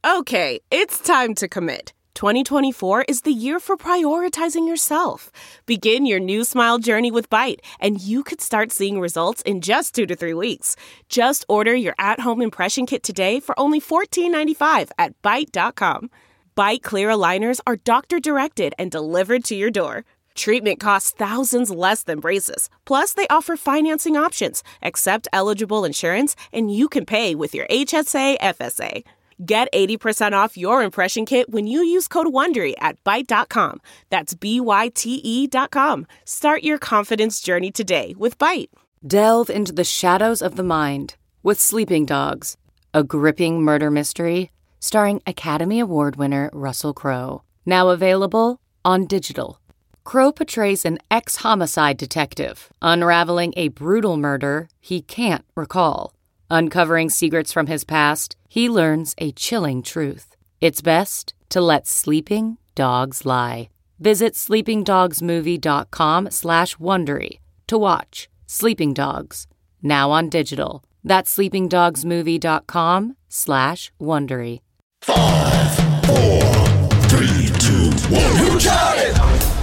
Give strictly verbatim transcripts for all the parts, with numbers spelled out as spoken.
Okay, it's time to commit. twenty twenty-four is the year for prioritizing yourself. Begin your new smile journey with Byte, and you could start seeing results in just two to three weeks. Just order your at-home impression kit today for only fourteen ninety-five at byte dot com. Byte clear aligners are doctor-directed and delivered to your door. Treatment costs thousands less than braces. Plus, they offer financing options, accept eligible insurance, and you can pay with your H S A F S A. Get eighty percent off your impression kit when you use code WONDERY at byte dot com. That's B Y T E dot com. Start your confidence journey today with Byte. Delve into the shadows of the mind with Sleeping Dogs, a gripping murder mystery starring Academy Award winner Russell Crowe. Now available on digital. Crowe portrays an ex-homicide detective unraveling a brutal murder he can't recall. Uncovering secrets from his past, he learns a chilling truth. It's best to let sleeping dogs lie. Visit sleepingdogsmovie.com slash Wondery to watch Sleeping Dogs, now on digital. That's sleepingdogsmovie.com slash Wondery. Five, four, three, two, one. Who shot it?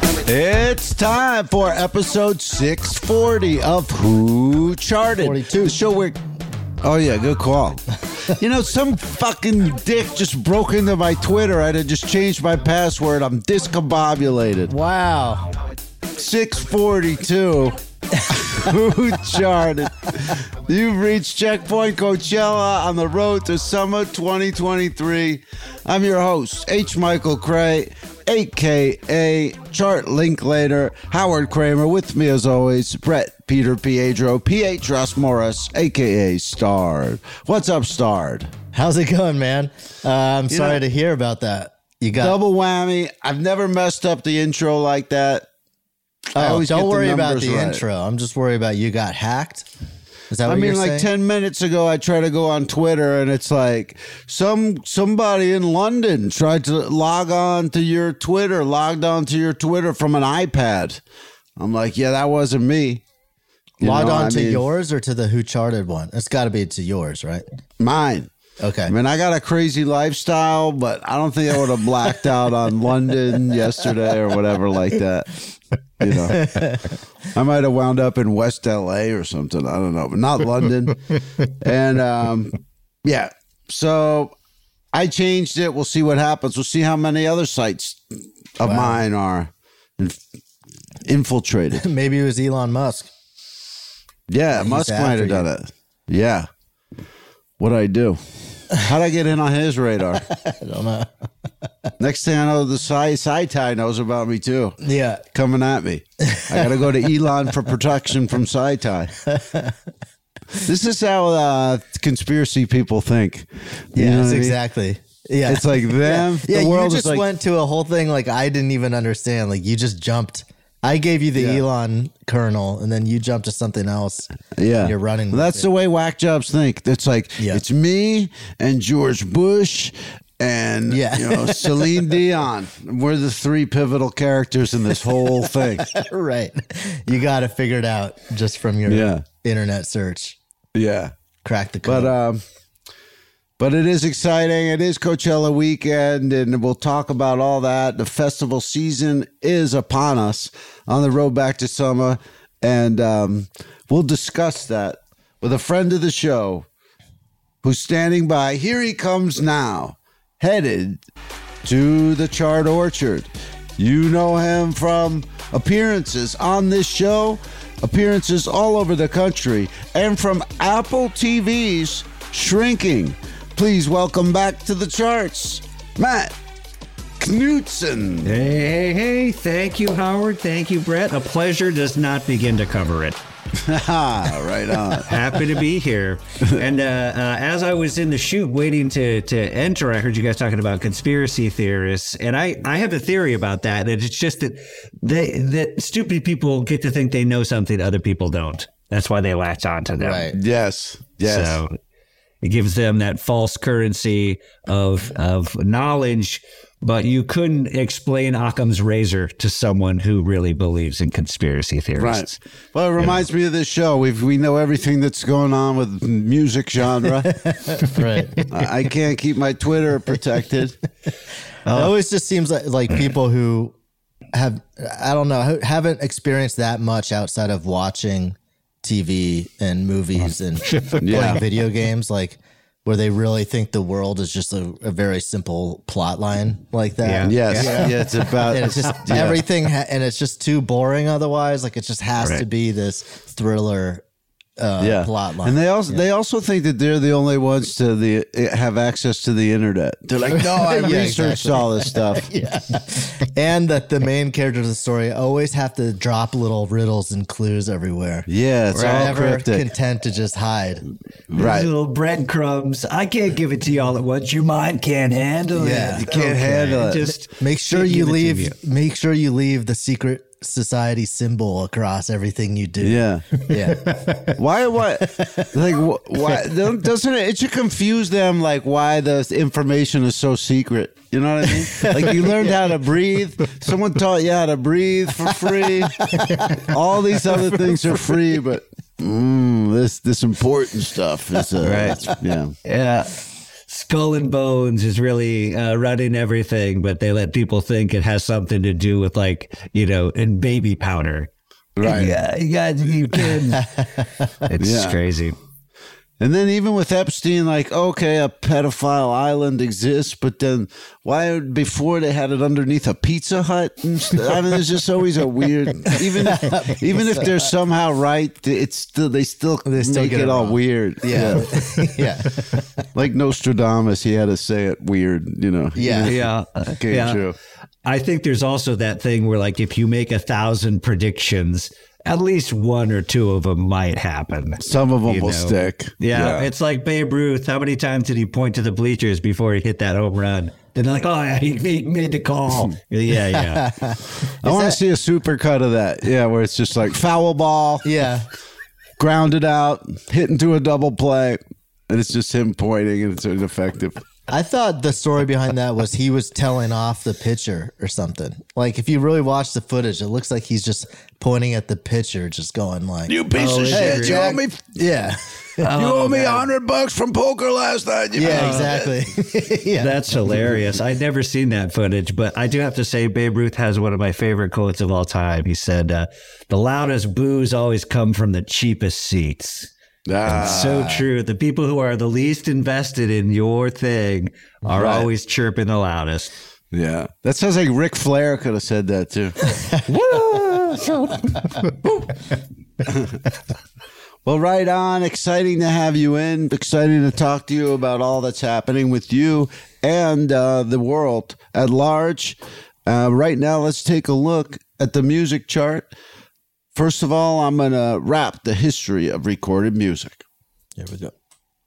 It's time for episode six forty of Who Charted? forty-two. The show where... Oh, yeah, good call. You know, some fucking dick just broke into my Twitter. I had just changed my password. I'm discombobulated. Wow. six forty-two. Who Charted? You've reached Checkpoint Coachella on the road to Summer twenty twenty-three. I'm your host, H. Michael Cray, a k a. Chart Linklater, Howard Kramer. With me, as always, Brett Peter Pietro, P H. Ross Morris, a k a. Starred. What's up, Starred? How's it going, man? Uh, I'm You sorry know, to hear about that. You got double whammy. I've never messed up the intro like that. I Oh, always get don't the worry about numbers the right. intro. I'm just worried about you got hacked. Is that what I mean, you're like saying? ten minutes ago, I tried to go on Twitter, and it's like some somebody in London tried to log on to your Twitter, logged on to your Twitter from an iPad. I'm like, yeah, that wasn't me. You Logged know, on I to mean, yours or to the Who Charted one? It's got to be to yours, right? Mine. Okay. I mean, I got a crazy lifestyle, but I don't think I would have blacked out on London yesterday or whatever like that. You know, I might have wound up in West L A or something. I don't know, but not London. And um, yeah, so I changed it. We'll see what happens. We'll see how many other sites of Wow. mine are inf- infiltrated. Maybe it was Elon Musk. Yeah, He's Musk might after have done you. it. Yeah. What'd I do? How'd I get in on his radar? I don't know. Next thing I know, the Sci Sci-Tie knows about me too. Yeah. Coming at me. I got to go to Elon for protection from Sci-Tie. This is how uh, conspiracy people think. You Yeah, know it's what I mean? exactly. Yeah. It's like them. Yeah, the you world just is like, went to a whole thing like I didn't even understand. Like you just jumped. I gave you the Yeah. Elon kernel, and then you jumped to something else. yeah. You're running Well, with that's it. the way whack jobs think. It's like, Yeah. it's me and George Bush and Yeah. you know Celine Dion. We're the three pivotal characters in this whole thing. Right. You got to figure it out just from your Yeah. internet search. Yeah. Crack the code. But um, but it is exciting. It is Coachella weekend, and we'll talk about all that. The festival season is upon us on the road back to summer, and um, we'll discuss that with a friend of the show who's standing by. Here he comes now, headed to the Chart Orchard. You know him from appearances on this show, appearances all over the country, and from Apple T V's Shrinking. Please welcome back to the charts, Matt Knutson. Hey, hey, hey. Thank you, Howard. Thank you, Brett. A pleasure does not begin to cover it. Right on. Happy to be here. And uh, uh, as I was in the chute waiting to, to enter, I heard you guys talking about conspiracy theorists. And I, I have a theory about that. That it's just that they that stupid people get to think they know something other people don't. That's why they latch on to them. right. Yes. Yes. So It gives them that false currency of of knowledge. But you couldn't explain Occam's razor to someone who really believes in conspiracy theories. Right. Well, it reminds me of this show. We we know everything that's going on with music genre. Right. I, I can't keep my Twitter protected. It always just seems like, like people who have, I don't know, haven't experienced that much outside of watching T V and movies and Yeah. playing video games, like where they really think the world is just a, a very simple plot line like that. Yeah. Yes. Yeah. yeah, it's about And it's just yeah. everything, ha- and it's just too boring otherwise. Like it just has Right. to be this thriller uh, yeah. plot line. And they also they also think that they're the only ones to the have access to the internet. They're like, no, I Yeah, researched exactly. all this stuff. Yeah. And that the main characters of the story always have to drop little riddles and clues everywhere. Yeah, it's We're all never cryptic. content to just hide. Right. Little breadcrumbs. I can't give it to you all at once. Your mind can't handle Yeah. it. You can't handle it. Just Make sure give you it to leave you. make sure you leave the secret society symbol across everything you do. Yeah. Yeah. Why? Why? Like, wh- why? Doesn't it? It should confuse them. Like, why the information is so secret? You know what I mean? Like, you learned how to breathe. Someone taught you how to breathe for free. All these other things are free, but mm, this this important stuff is uh, Right. Yeah. Yeah. Skull and Bones is really uh, running everything, but they let people think it has something to do with, like, you know, and baby powder. Right. Yeah, you guys, you kids. It's Yeah. crazy. And then even with Epstein, like, okay, a pedophile island exists, but then why before they had it underneath a Pizza Hut? And st- I mean, there's just always a weird. Even even if they're somehow right, it's still they still They still make get it, it all wrong. weird. Yeah. Yeah. Like Nostradamus, he had to say it weird. You know. Yeah. Yeah. Came yeah. true. I think there's also that thing where, like, if you make a thousand predictions, at least one or two of them might happen. Some of them You will know? stick. Yeah, it's like Babe Ruth. How many times did he point to the bleachers before he hit that home run? Then they're like, oh, yeah, he, he made the call. yeah, yeah. I want to see a super cut of that. Yeah, where it's just like foul ball, Yeah. grounded out, hit into a double play, and it's just him pointing, and it's ineffective. I thought the story behind that was he was telling off the pitcher or something. Like if you really watch the footage, it looks like he's just pointing at the pitcher, just going like, You piece Oh, of hey, shit! You Jack- owe me, yeah, you owe me a hundred bucks from poker last night. You yeah, know? exactly. yeah. That's hilarious. I'd never seen that footage, but I do have to say Babe Ruth has one of my favorite quotes of all time. He said, uh, the loudest boos always come from the cheapest seats. Ah, It's so true. The people who are the least invested in your thing are Right. always chirping the loudest. yeah, that sounds like Ric Flair could have said that too. Well, right on. Exciting to have you in. Exciting to talk to you about all that's happening with you and uh, the world at large. Uh, right now, let's take a look at the music chart. First of all, I'm going to wrap the history of recorded music. Here we go.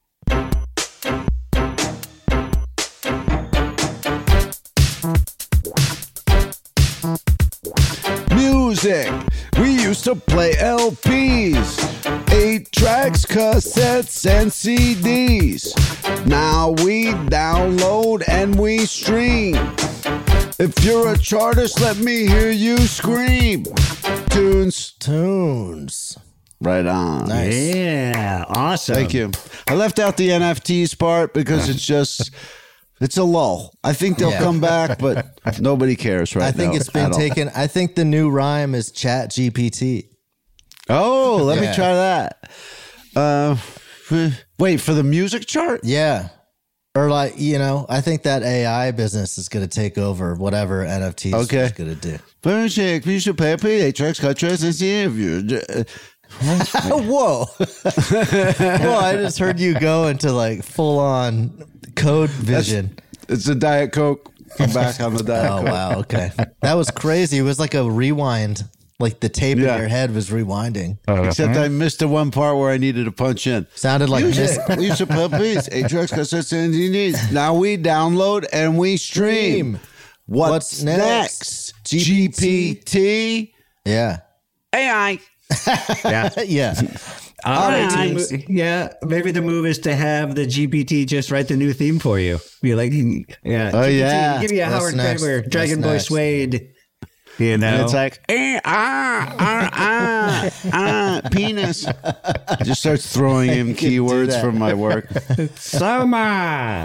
Music. We used to play L Ps, eight tracks, cassettes, and C Ds. Now we download and we stream. If you're a chartist, let me hear you scream. Tunes. Tunes. Right on. Nice. Yeah, awesome. Thank you. I left out the N F Ts part because it's just, it's a lull. I think they'll Yeah. come back, but nobody cares right now. I think it's been at all. taken. I think the new rhyme is Chat G P T. Oh, let me Yeah. try that. Uh, wait, for the music chart? Yeah. Or like, you know, I think that A I business is going to take over whatever N F Ts Okay. is going to do. Perfect. You should pay P A tracks, cut tracks, and see if you. Whoa. Well, I just heard you go into like full on code vision. It's a Diet Coke. I'm back on the Diet Oh, Coke. wow. Okay. That was crazy. It was like a rewind. Like the tape Yeah. in your head was rewinding. Except I missed the one part where I needed to punch in. Sounded like Music. this. We used to pay P's, eight tracks, cassettes, and C Ds. Now we download and we stream. What's, What's next? next? G P T. Yeah. A I. Yeah. Yeah. Uh, yeah, maybe the move is to have the G P T just write the new theme for you. Be like, yeah, oh G P T, yeah, give me a What's Howard next? Kramer, Dragon What's Boy next? Suede. You know, and it's like eh, ah ah ah ah penis. It just starts throwing in keywords that. from my work. Summer.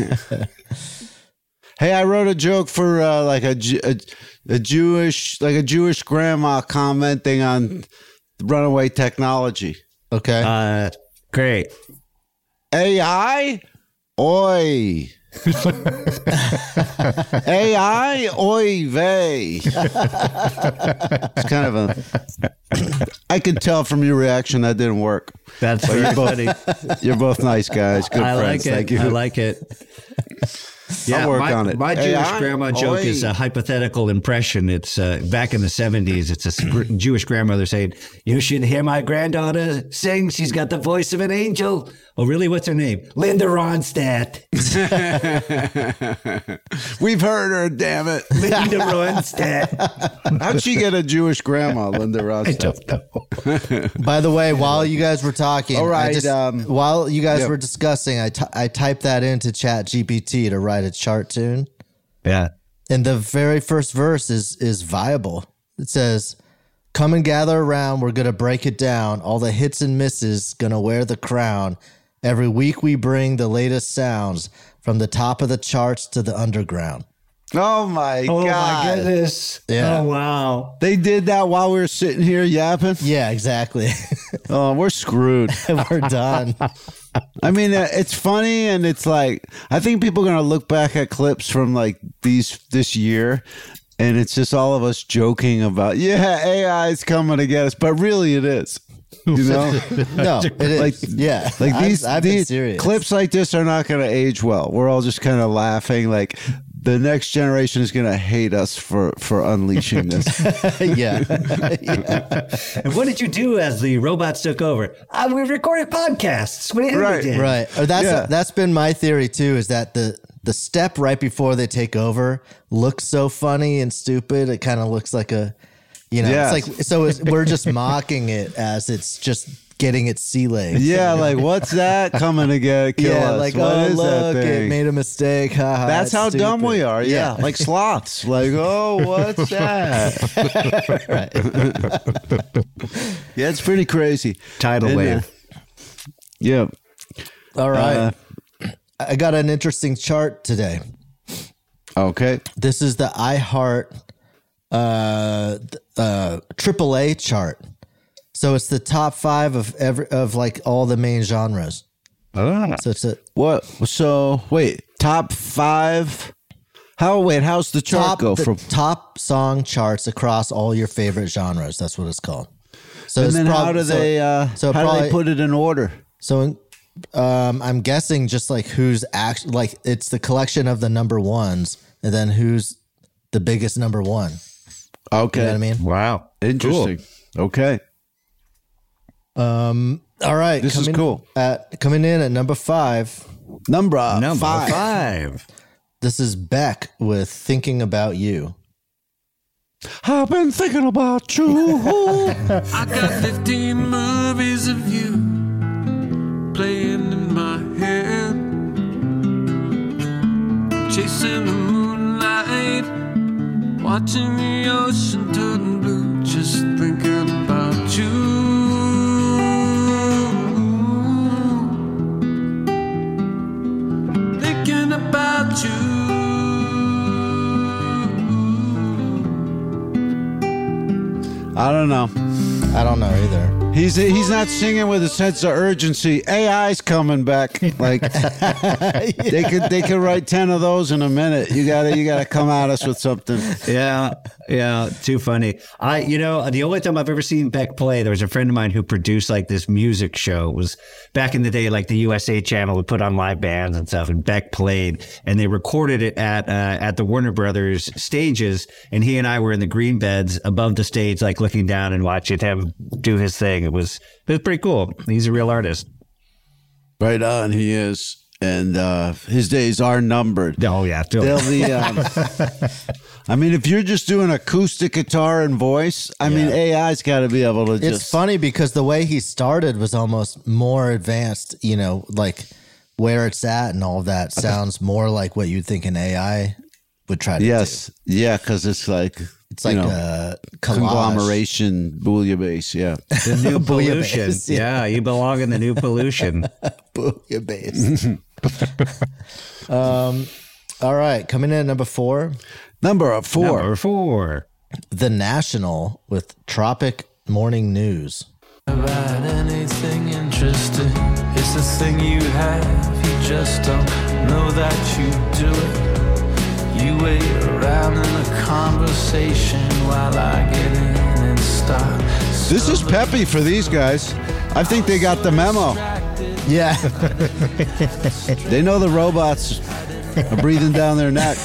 Hey, I wrote a joke for uh, like a, Ju- a a Jewish like a Jewish grandma commenting on runaway technology. Okay. Uh, great. A I, oi. A I, oi vey. It's kind of a. I can tell from your reaction that didn't work. That's very funny. You're both nice guys. Good I friends. like it. Thank you. I like it. Yeah, work my, on it. My Hey, Jewish I- grandma joke oi. is a hypothetical impression. It's uh, back in the seventies. It's a sc- Jewish grandmother saying, "You should hear my granddaughter sing. She's got the voice of an angel." Oh, really? What's her name? Linda Ronstadt. We've heard her, damn it. Linda Ronstadt. How'd she get a Jewish grandma, Linda Ross? I don't know. By the way, while you guys were talking, All right, I just, um, while you guys yep. were discussing, I ty- I typed that into Chat G P T to write a chart tune, Yeah. and the very first verse is is viable. It says, "Come and gather around. We're gonna break it down. All the hits and misses, gonna wear the crown. Every week we bring the latest sounds from the top of the charts to the underground." Oh my Oh, God. my goodness. Yeah. Oh, wow. They did that while we were sitting here yapping. Yeah, exactly. Oh, we're screwed. We're done. I mean, uh, it's funny, and it's like I think people are gonna look back at clips from like these this year, and it's just all of us joking about, yeah, A I is coming to get us, but really it is. You know, No, it is. Like- yeah, like I've- these, I've, been these serious. clips like this are not gonna age well. We're all just kind of laughing. Like the next generation is gonna hate us for for unleashing this. yeah. And what did you do as the robots took over? Uh, we recorded podcasts. What do you Right, did? Right. Or that's Yeah. that's been my theory too, is that the the step right before they take over looks so funny and stupid. It kind of looks like a, you know, Yes. it's like so it's, we're just mocking it as it's just getting its sea legs. Yeah, like what's that coming to get kill Yeah, us? like What oh is that look, it thing? made a mistake. Ha, ha, That's it's how dumb stupid. we are. Yeah. Like sloths. Like, oh, what's that? Yeah, it's pretty crazy. Tidal And, uh, wave. yeah. All right. Uh, I got an interesting chart today. Okay. This is the iHeart uh, uh, triple A chart. So it's the top five of every of like all the main genres. Ah. So it's a What? So, wait, top five? How, wait, how's the chart top go the from? top song charts across all your favorite genres. That's what it's called. So And it's then prob- how do so- they, uh, so how do probably- they put it in order? So um, I'm guessing just like who's act like it's the collection of the number ones, and then who's the biggest number one. Okay. You know what I mean? Wow. Interesting. Okay. Um. All right. This is coming cool. At coming in at number five. Number, Number five. five. This is Beck with "Thinking About You." I've been thinking about you. I got fifteen movies of you playing in my head, chasing the moonlight, watching the ocean turn blue, just thinking about you. Thinking about you. I don't know. I don't know either. He's he's not singing with a sense of urgency. A I's coming back. Like they could they could write ten of those in a minute. You gotta you gotta come at us with something. Yeah, yeah, too funny. I, you know, the only time I've ever seen Beck play, there was a friend of mine who produced like this music show. It was back in the day, like the U S A channel would put on live bands and stuff, and Beck played, and they recorded it at uh, at the Warner Brothers stages, and he and I were in the green beds above the stage, like looking down and watching him do his thing. It was it was pretty cool. He's a real artist. Right on, he is. and uh, his days are numbered. Oh yeah, They'll be. Um, I mean, if you're just doing acoustic guitar and voice, I mean, A I's got to be able to just. It's funny because the way he started was almost more advanced. You know, like where it's at and all of that sounds more like what you'd think an A I would try to yes, do. yeah, because it's like It's like you know, a collage. conglomeration, bouillabaisse. Yeah, the new pollution. Bouillabaisse, yeah. Yeah, you belong in the new pollution. Bouillabaisse. um, all right, coming in at number four, number four. Number four. The National with Tropic Morning News. About anything interesting, it's a thing you have, you just don't know that you do it. You wait around in the conversation while I get in and start. This is peppy for these guys. I think they got the memo. Yeah. They know the robots are breathing down their neck.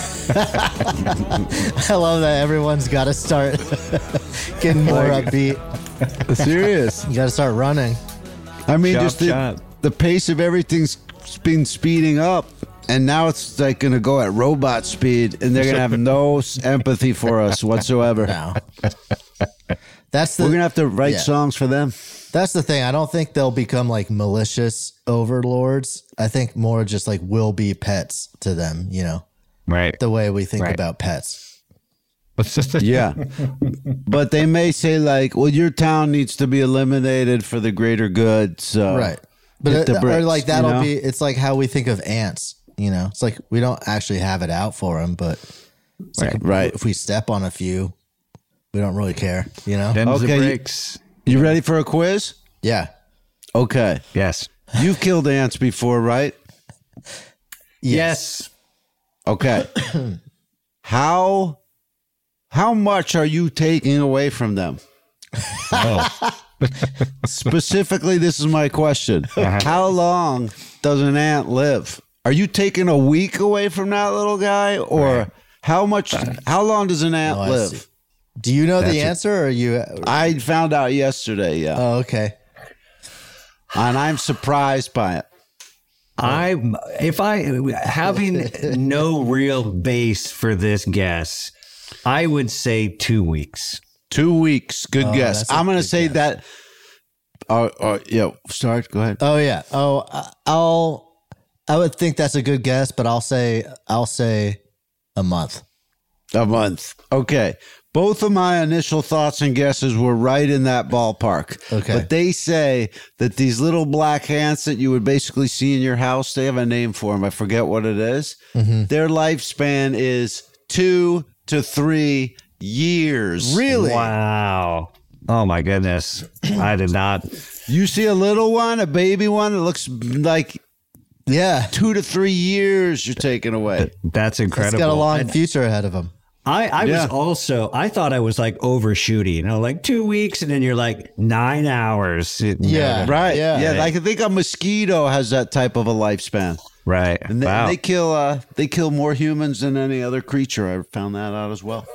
I love that everyone's got to start getting more upbeat. Serious. You got to start running. I mean, Chop, just the, chop. the pace of everything's been speeding up. And now it's like going to go at robot speed, and they're going to have no s- empathy for us whatsoever. No. That's the We're going to have to write yeah. songs for them. That's the thing. I don't think they'll become like malicious overlords. I think more just like will be pets to them, you know, Right. the way we think Right. about pets. Yeah. But they may say, like, well, your town needs to be eliminated for the greater good. So Right. But hit the it, or bricks, like that'll you know? be, it's like how we think of ants, you know, it's like we don't actually have it out for them, but it's like Right. if we step on a few, we don't really care, you know? Them's Okay, the you- breaks. You ready for a quiz? Yeah. Okay. Yes. You've killed ants before, right? Yes. Okay. How how much are you taking away from them? Specifically, this is my question. How long does an ant live? Are you taking a week away from that little guy, or how much how long does an ant Oh, I see. live? Do you know That's the it. answer or are you? I found out yesterday, yeah. Oh, okay. And I'm surprised by it. I if I having no real base for this guess, I would say two weeks. Two weeks. Good Oh, guess. that's a I'm going to good say guess. that. Uh, uh, yeah, start. Go ahead. Oh yeah. Oh, I- I'll. I would think that's a good guess, but I'll say I'll say a month. A month. Okay. Both of my initial thoughts and guesses were right in that ballpark. Okay. But they say that these little black ants that you would basically see in your house, they have a name for them. I forget what it is. Mm-hmm. Their lifespan is two to three years. Really? Wow. Oh my goodness. I did not. You see a little one, a baby one that looks like Yeah. two to three years you're taking away. That's It's incredible. got a long And future ahead of him. I, I Yeah. was also, I thought I was like overshooting, you know, like two weeks and then you're like nine hours. You know, Yeah. Right. Yeah. Yeah. I can think a mosquito has that type of a lifespan. Right. And they, wow. they kill uh, they kill more humans than any other creature. I found that out as well.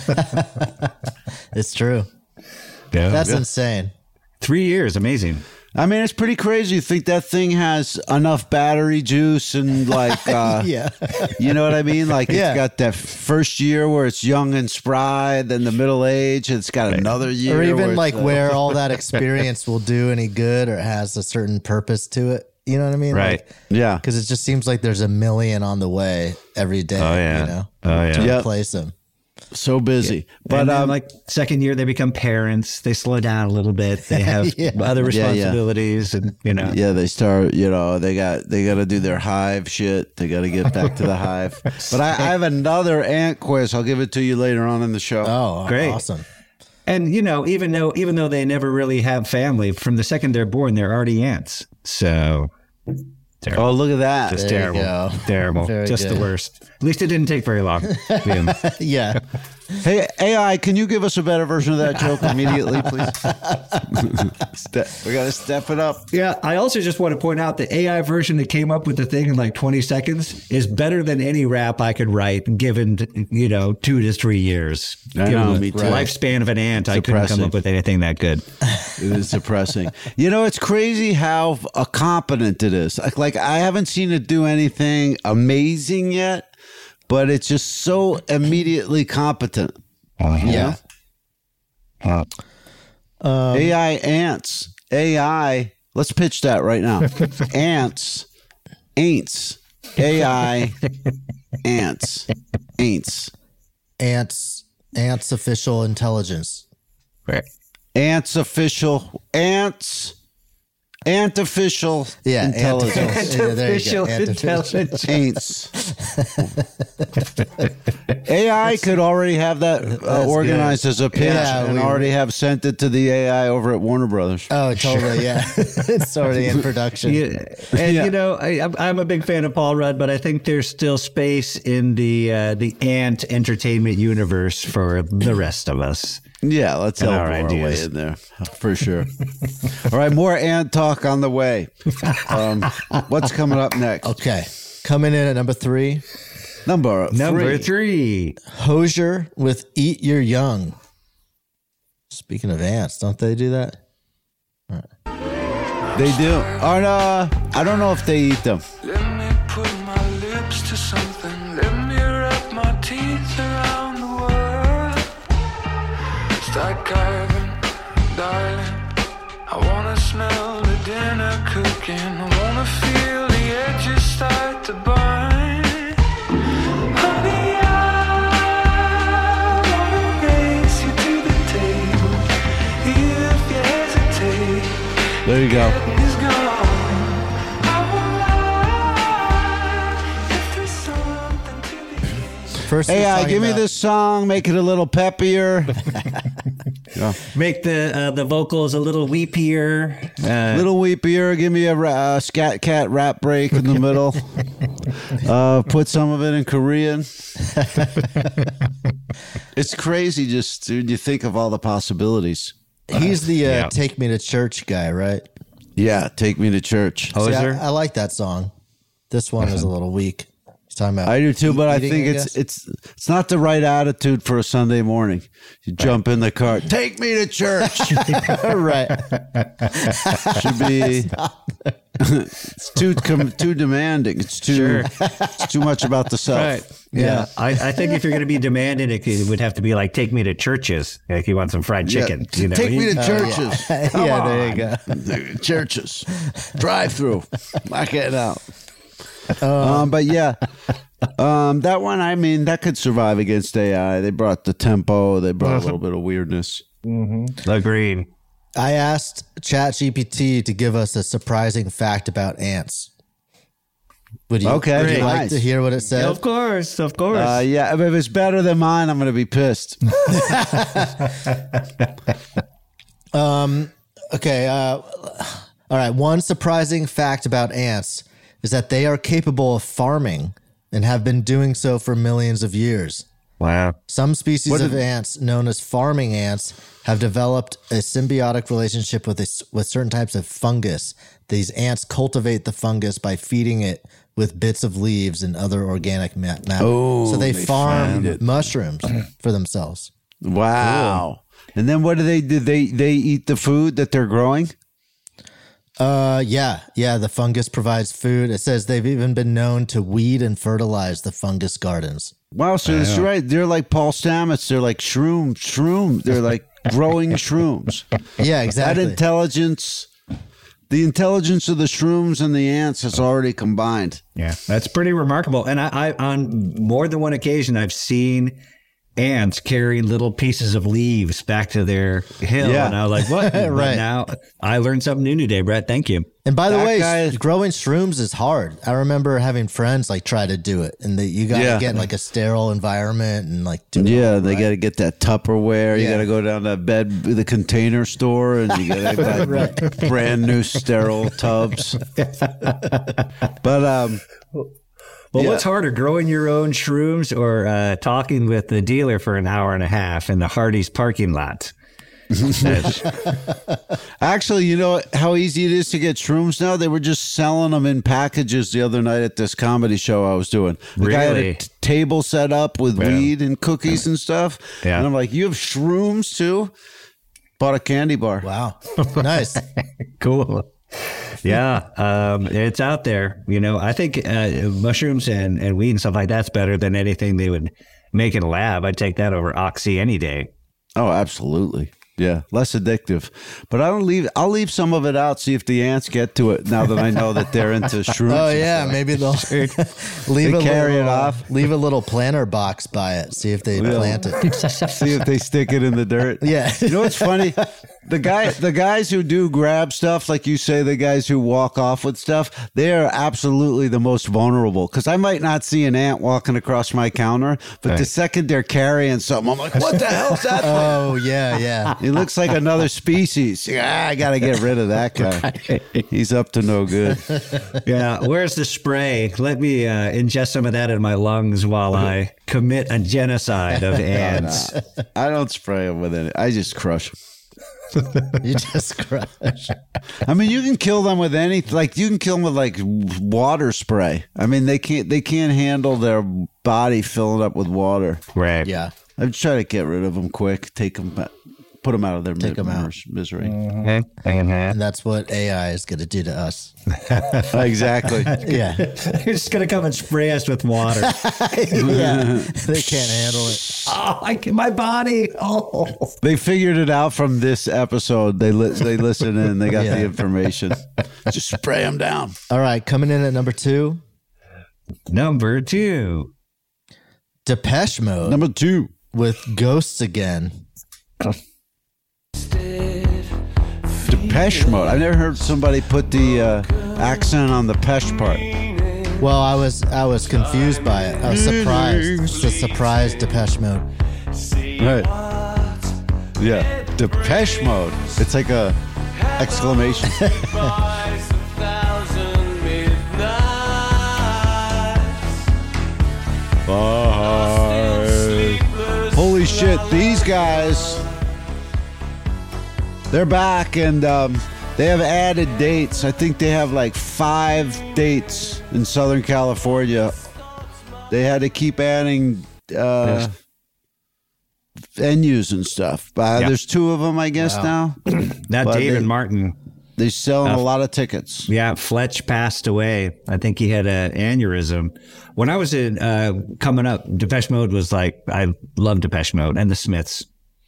It's true. Yeah. That's Yeah. insane. Three years. Amazing. I mean, it's pretty crazy. You think that thing has enough battery juice and like, uh, Yeah. you know what I mean? Like Yeah. it's got that first year where it's young and spry, then the middle age, and it's got another year. Or where even it's, like uh, where all that experience will do any good or has a certain purpose to it. You know what I mean? Right. yeah. Because it just seems like there's a million on the way every day. Oh, yeah. You know? Oh, yeah. To Yep. replace them. So busy. But But then, um, like second year, they become parents. They slow down a little bit. They have Yeah. other Yeah, yeah. responsibilities, and you know, yeah, they start, you know, they got they got to do their hive shit. They got to get back to the hive. But I, I have another ant quiz. I'll give it to you later on in the show. Oh, Great. awesome. and you know, even though even though they never really have family, from the second they're born, they're already ants. So terrible. Oh, look at that. Just There you terrible, go. terrible, Very just good. the worst. At least it didn't take very long. Being- Yeah. Hey, A I, can you give us a better version of that joke immediately, please? Step, we got to step it up. Yeah, I also just want to point out the A I version that came up with the thing in like twenty seconds is better than any rap I could write given, you know, two to three years. I given know, the me too. lifespan of an ant, I couldn't Depressing. come up with anything that good. It is depressing. You know, it's crazy how uh, competent it is. Like, like, I haven't seen it do anything amazing yet, but it's just so immediately competent. Yeah. Um, A I ants. A I. Let's pitch that right now. Ants. Aints. A I. Ants. Aints. Ants. Ants official intelligence. Right. Ants official. Ants. Ant official Yeah. intelligence. Ant- yeah, there you go. Artificial Ant official. intelligence. Aints. A I could already have that uh, That's organized good. as a pitch Yeah, and we- already have sent it to the A I over at Warner Brothers. Oh, totally. Yeah. It's already in production. Yeah. And Yeah. you know, I, I'm- I'm a big fan of Paul Rudd, but I think there's still space in the uh, the ant entertainment universe for the rest of us. Yeah, let's help Our our way ideas. in there for sure. All right, more ant talk on the way. Um, what's coming up next? Okay. Coming in at number three, Number Number three. three. Hosier with Eat Your Young. Speaking of ants, don't they do that? They do. Or, uh, I don't know if they eat them. Let me put my lips to something. Let me wrap my teeth around the world. Start carving, darling. I wanna smell the dinner cooking. I wanna feel the edges start to burn. Honey, I wanna race you to the table. If you hesitate, There you go. is gone. I won't lie if there's something to be gained. First, he's A I, talking give me about- this song. Make it a little peppier. Make the uh, the vocals a little weepier. Uh, little weepier. Give me a ra- uh, scat cat rap break in the middle. Uh, put some of it in Korean. It's crazy just dude, you think of all the possibilities. He's the uh, Yeah. Take Me to Church guy, right? Yeah, take me to church. See, Hoser. I, I like that song. This one is a little weak. He's talking about I do too, but I eating, think I it's guess? it's it's not the right attitude for a Sunday morning. You jump in the car, take me to church. right. Should be it's too com- too demanding. It's too it's too much about the self. Right. Yeah. I, I think if you're going to be demanding, it, it would have to be like, take me to churches. Like you want some fried Yeah. chicken. You know? Take me to You- churches. yeah, there you go. Churches. Drive through. Knock it out. Um, but yeah. Um, that one, I mean, that could survive against A I. They brought the tempo, they brought a little bit of weirdness. Agreed. I asked ChatGPT to give us a surprising fact about ants. Would you, Okay, would you great. like Nice. to hear what it said? Of course. Of course. Uh, yeah, if it's better than mine, I'm going to be pissed. Okay. Uh, all right. One surprising fact about ants is that they are capable of farming and have been doing so for millions of years. wow. Some species What of did- ants, known as farming ants, have developed a symbiotic relationship with a s with certain types of fungus. These ants cultivate the fungus by feeding it with bits of leaves and other organic ma- matter. Oh, so they, they farm find it. mushrooms for themselves. Wow. And then what do they do? They, they eat the food that they're growing? Uh, yeah, yeah. The fungus provides food. It says they've even been known to weed and fertilize the fungus gardens. Wow, so that's right. They're like Paul Stamets. They're like shroom, shroom. They're like growing shrooms. Yeah, That exactly. intelligence, the intelligence of the shrooms and the ants has already combined. Yeah, that's pretty remarkable. And I, I, on more than one occasion, I've seen ants carry little pieces of leaves back to their hill, Yeah. and I was like, "What?" But Right. now I learned something new today, Brett. Thank you. And by the That way, guy- growing shrooms is hard. I remember having friends like try to do it, and they, you got to Yeah. get like a sterile environment and like do it Yeah, all they right. got to get that Tupperware. You Yeah. got to go down to bed, the container store, and you got to buy brand new sterile tubs. But um, Well, Yeah. what's harder, growing your own shrooms or uh, talking with the dealer for an hour and a half in the Hardee's parking lot? That's- Actually, you know how easy it is to get shrooms now? They were just selling them in packages the other night at this comedy show I was doing. The guy had a Really? t- table set up with Yeah. weed and cookies and stuff. Yeah. And I'm like, you have shrooms too? Bought a candy bar. Wow. Nice. Cool. Yeah, um, it's out there. You know, I think uh, mushrooms and, and weed and stuff like that's better than anything they would make in a lab. I'd take that over Oxy any day. Oh, absolutely. Yeah, less addictive. But I don't leave. I'll leave some of it out. See if the ants get to it. Now that I know that they're into shrooms. Oh and yeah, stuff. maybe they'll leave They a carry little, it uh, off. Leave a little planter box by it. See if they Yeah. plant it. See if they stick it in the dirt. Yeah. You know what's funny? The guy, the guys who do grab stuff, like you say, the guys who walk off with stuff, they are absolutely the most vulnerable. Because I might not see an ant walking across my counter, but the Right. second they're carrying something, I'm like, what the hell's that? Oh yeah, yeah. He looks like another species. Ah, I got to get rid of that guy. He's up to no good. Yeah, where's the spray? Let me uh, ingest some of that in my lungs while I commit a genocide of ants. I don't spray them with it. I just crush them. You just crush. I mean, you can kill them with any, like you can kill them with like water spray. I mean, they can't they can't handle their body filling up with water. Right. Yeah. I'd try to get rid of them quick, take them, put them out of their Take 'em out. mis- misery. Okay. And that's what A I is going to do to us. Exactly. Yeah. You're just going to come and spray us with water. Yeah. They can't handle it. Oh, I can, my body. Oh. They figured it out from this episode. They li- they listened in. They got Yeah. the information. Just spray them down. All right. Coming in at number two, Number two. Depeche Mode Number two. with Ghosts Again. Depeche Mode. I never heard somebody put the uh, accent on the Pesh part. Well, I was I was confused by it. I was surprised. It's a surprise Depeche Mode. Right. Yeah. Depeche Mode. It's like a exclamation. Bye. Holy shit, these guys, they're back and um, they have added dates. I think they have like five dates in Southern California. They had to keep adding uh, venues and stuff. Uh, Yeah. There's two of them, I guess, now. That But David they- Martin. They're selling Uh, a lot of tickets. Yeah, Fletch passed away. I think he had an aneurysm. When I was in uh, coming up, Depeche Mode was like, I love Depeche Mode and the Smiths.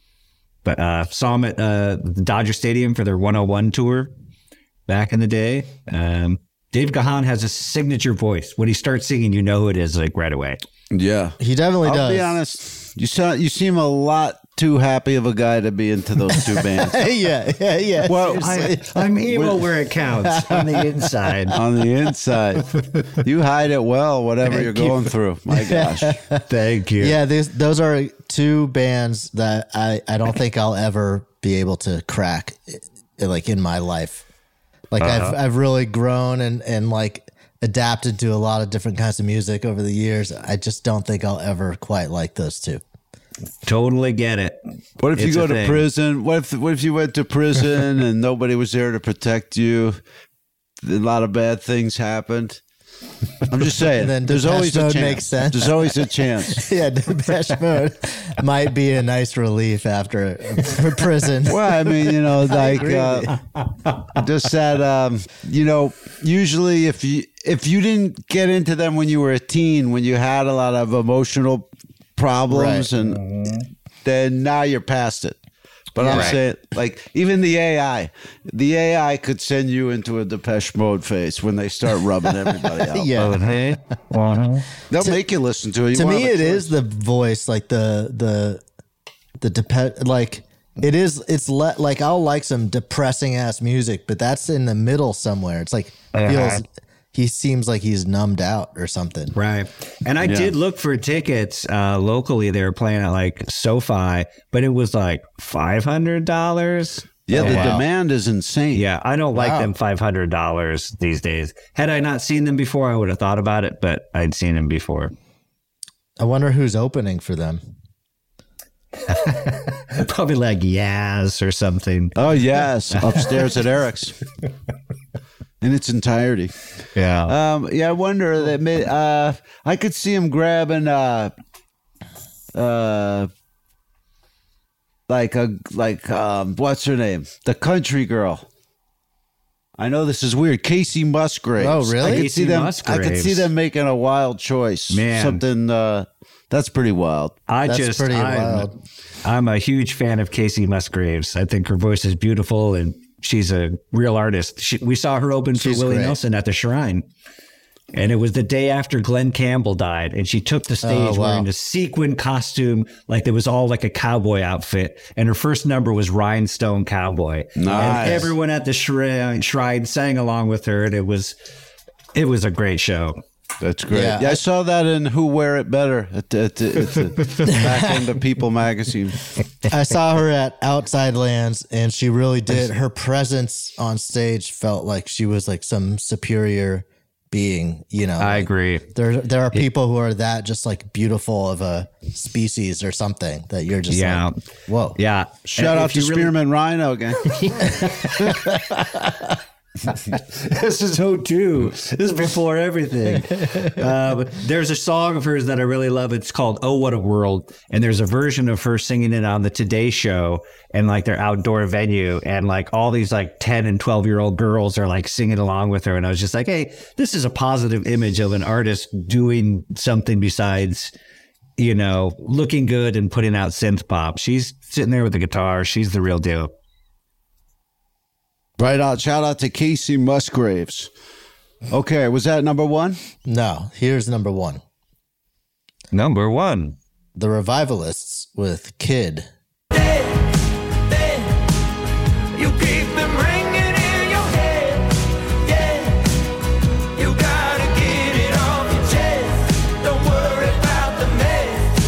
But uh, saw them at uh, the Dodger Stadium for their one oh one tour back in the day. Um, Dave Gahan has a signature voice. When he starts singing, you know who it is like right away. Yeah. He definitely I'll does. be honest. You sound, you seem a lot too happy of a guy to be into those two bands. yeah, yeah, yeah. Well, seriously. I, I'm emo where it counts on the inside. On the inside, you hide it well, whatever you're going through. My gosh. Thank you. yeah, these, those are two bands that I, I don't think I'll ever be able to crack, i- like in my life. Like I've I've really grown and and like adapted to a lot of different kinds of music over the years. I just don't think I'll ever quite like those two. Totally get it. What if you It's go a to thing. prison? What if what if you went to prison and nobody was there to protect you? A lot of bad things happened. I'm just saying. Then there's Depeche always a Mode chance. makes sense. There's always a chance. Yeah, Depeche Mode might be a nice relief after prison. Well, I mean, you know, like agree with uh, just that. Um, you know, usually if you if you didn't get into them when you were a teen, when you had a lot of emotional problems, Right. and then now you're past it. But I'm Right. saying, like, even the A I, the A I could send you into a Depeche Mode phase when they start rubbing everybody out. Yeah. They'll make you listen to it. You To won't me, have a it choice. is the voice, like the the the Depeche, like it is. It's le- like I'll like some depressing ass music, but that's in the middle somewhere. It's like feels. He seems like he's numbed out or something. Right. And I did look for tickets uh, locally. They were playing at like SoFi, but it was like five hundred dollars. Yeah, Oh, the wow. demand is insane. Yeah, I don't like Wow. them five hundred dollars these days. Had I not seen them before, I would have thought about it, but I'd seen them before. I wonder who's opening for them. Probably like Yaz or something. Oh yes, upstairs at Eric's in its entirety. Yeah. Um, yeah, I wonder that. May, uh, I could see him grabbing, uh, uh, like a like um, what's her name? The country girl. I know this is weird. Casey Musgraves. Oh, really? I could Casey see them. I could Musgraves. see them making a wild choice. Man. Something uh, that's pretty wild. I That's just, pretty I'm, wild. I'm a huge fan of Casey Musgraves. I think her voice is beautiful and she's a real artist. She, we saw her open for She's Willie great. Nelson at the Shrine. And it was the day after Glenn Campbell died. And she took the stage Oh, wow. wearing a sequin costume, like it was all like a cowboy outfit. And her first number was Rhinestone Cowboy. Nice. And everyone at the shrine, shrine sang along with her. And it was, it was a great show. That's great. Yeah. Yeah, I saw that in Who Wear It Better at the, at the, at the back end of People magazine. I saw her at Outside Lands, and she really did. Her presence on stage felt like she was like some superior being. You know, I like, agree. There, there are people who are that just like beautiful of a species or something that you're just Yeah. like, whoa. Yeah. Shout And out if to you really- Spearman Rhino again. This is oh two. This is before everything. Uh, but there's a song of hers that I really love. It's called "Oh What a World," and there's a version of her singing it on the Today Show and like their outdoor venue, and like all these like ten and twelve year old girls are like singing along with her. And I was just like, hey, this is a positive image of an artist doing something besides, you know, looking good and putting out synth pop. She's sitting there with the guitar. She's the real deal. Right out. Shout out to Casey Musgraves. Okay, was that number one? No, here's number one. Number one. The Revivalists with Kid. You keep them ringing in your head. Yeah, you gotta get it off your chest. Don't worry about the mess.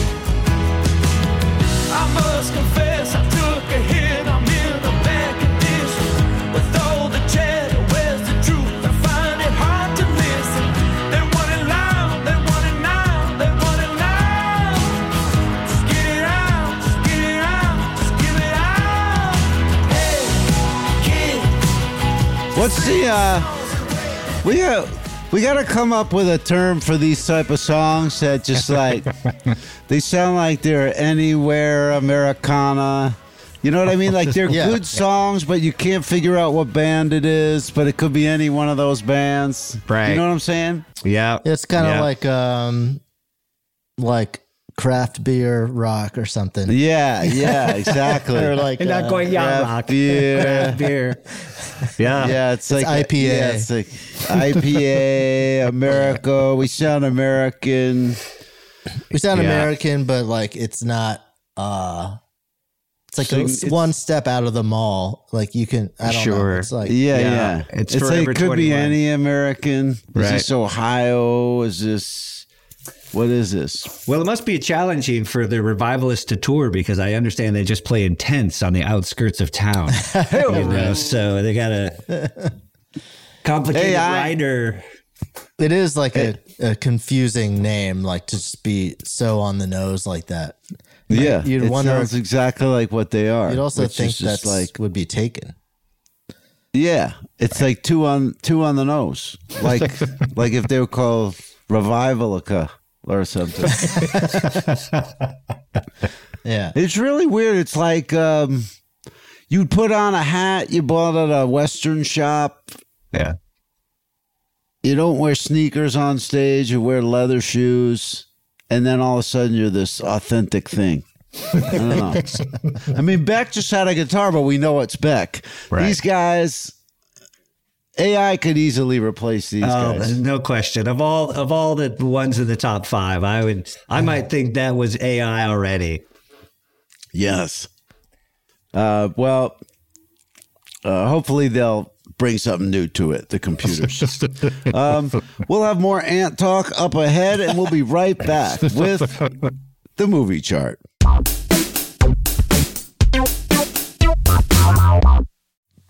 I must confess, I took a hit. I'm in a bad condition. With all the chatter, where's the truth? I find it hard to listen. They want it loud, they want it now, they want it now. Just get it out, just get it out, just give it out. Hey, kid. What's the uh we got we got to come up with a term for these type of songs that just like they sound like they're anywhere Americana. You know what I mean? Like they're Yeah. good songs, but you can't figure out what band it is, but it could be any one of those bands. Right. You know what I'm saying? Yeah. It's kind of Yeah. like um, like craft beer rock or something. Yeah, yeah, exactly. Or like You're not uh, going yacht craft rock. beer. Craft beer. Yeah. Yeah, it's like I P A. Yeah, it's like I P A, America. We sound American. we sound Yeah. American, but like it's not. uh It's like So a- it's- one step out of the mall. Like you can. I don't know. Sure. It's like Yeah, Yeah, yeah. it's It's, like Forever it could be twenty-one. any American. Is Right. this Ohio? Is this what is this? Well, it must be challenging for the Revivalists to tour because I understand they just play in tents on the outskirts of town. you know, so they got a complicated Hey, I- rider. it is like a, a confusing name, like to just be so on the nose like that. Yeah, you'd it wonder sounds exactly like what they are. You'd also which think is just that's like would be taken. yeah, it's like two on two on the nose, like like if they were called Revivalica or something. Yeah. It's really weird. It's like um, you'd put on a hat you bought at a Western shop. Yeah. You don't wear sneakers on stage. You wear leather shoes, and then all of a sudden you're this authentic thing. I don't know. I mean, Beck just had a guitar, but we know it's Beck. Right. These guys, A I could easily replace these Oh, guys. no question. Of all of all the ones in the top five, I would I might think that was A I already. Yes. Uh, well, uh, hopefully they'll bring something new to it, the computers. um, we'll have more Ant Talk up ahead, and we'll be right back with the movie chart.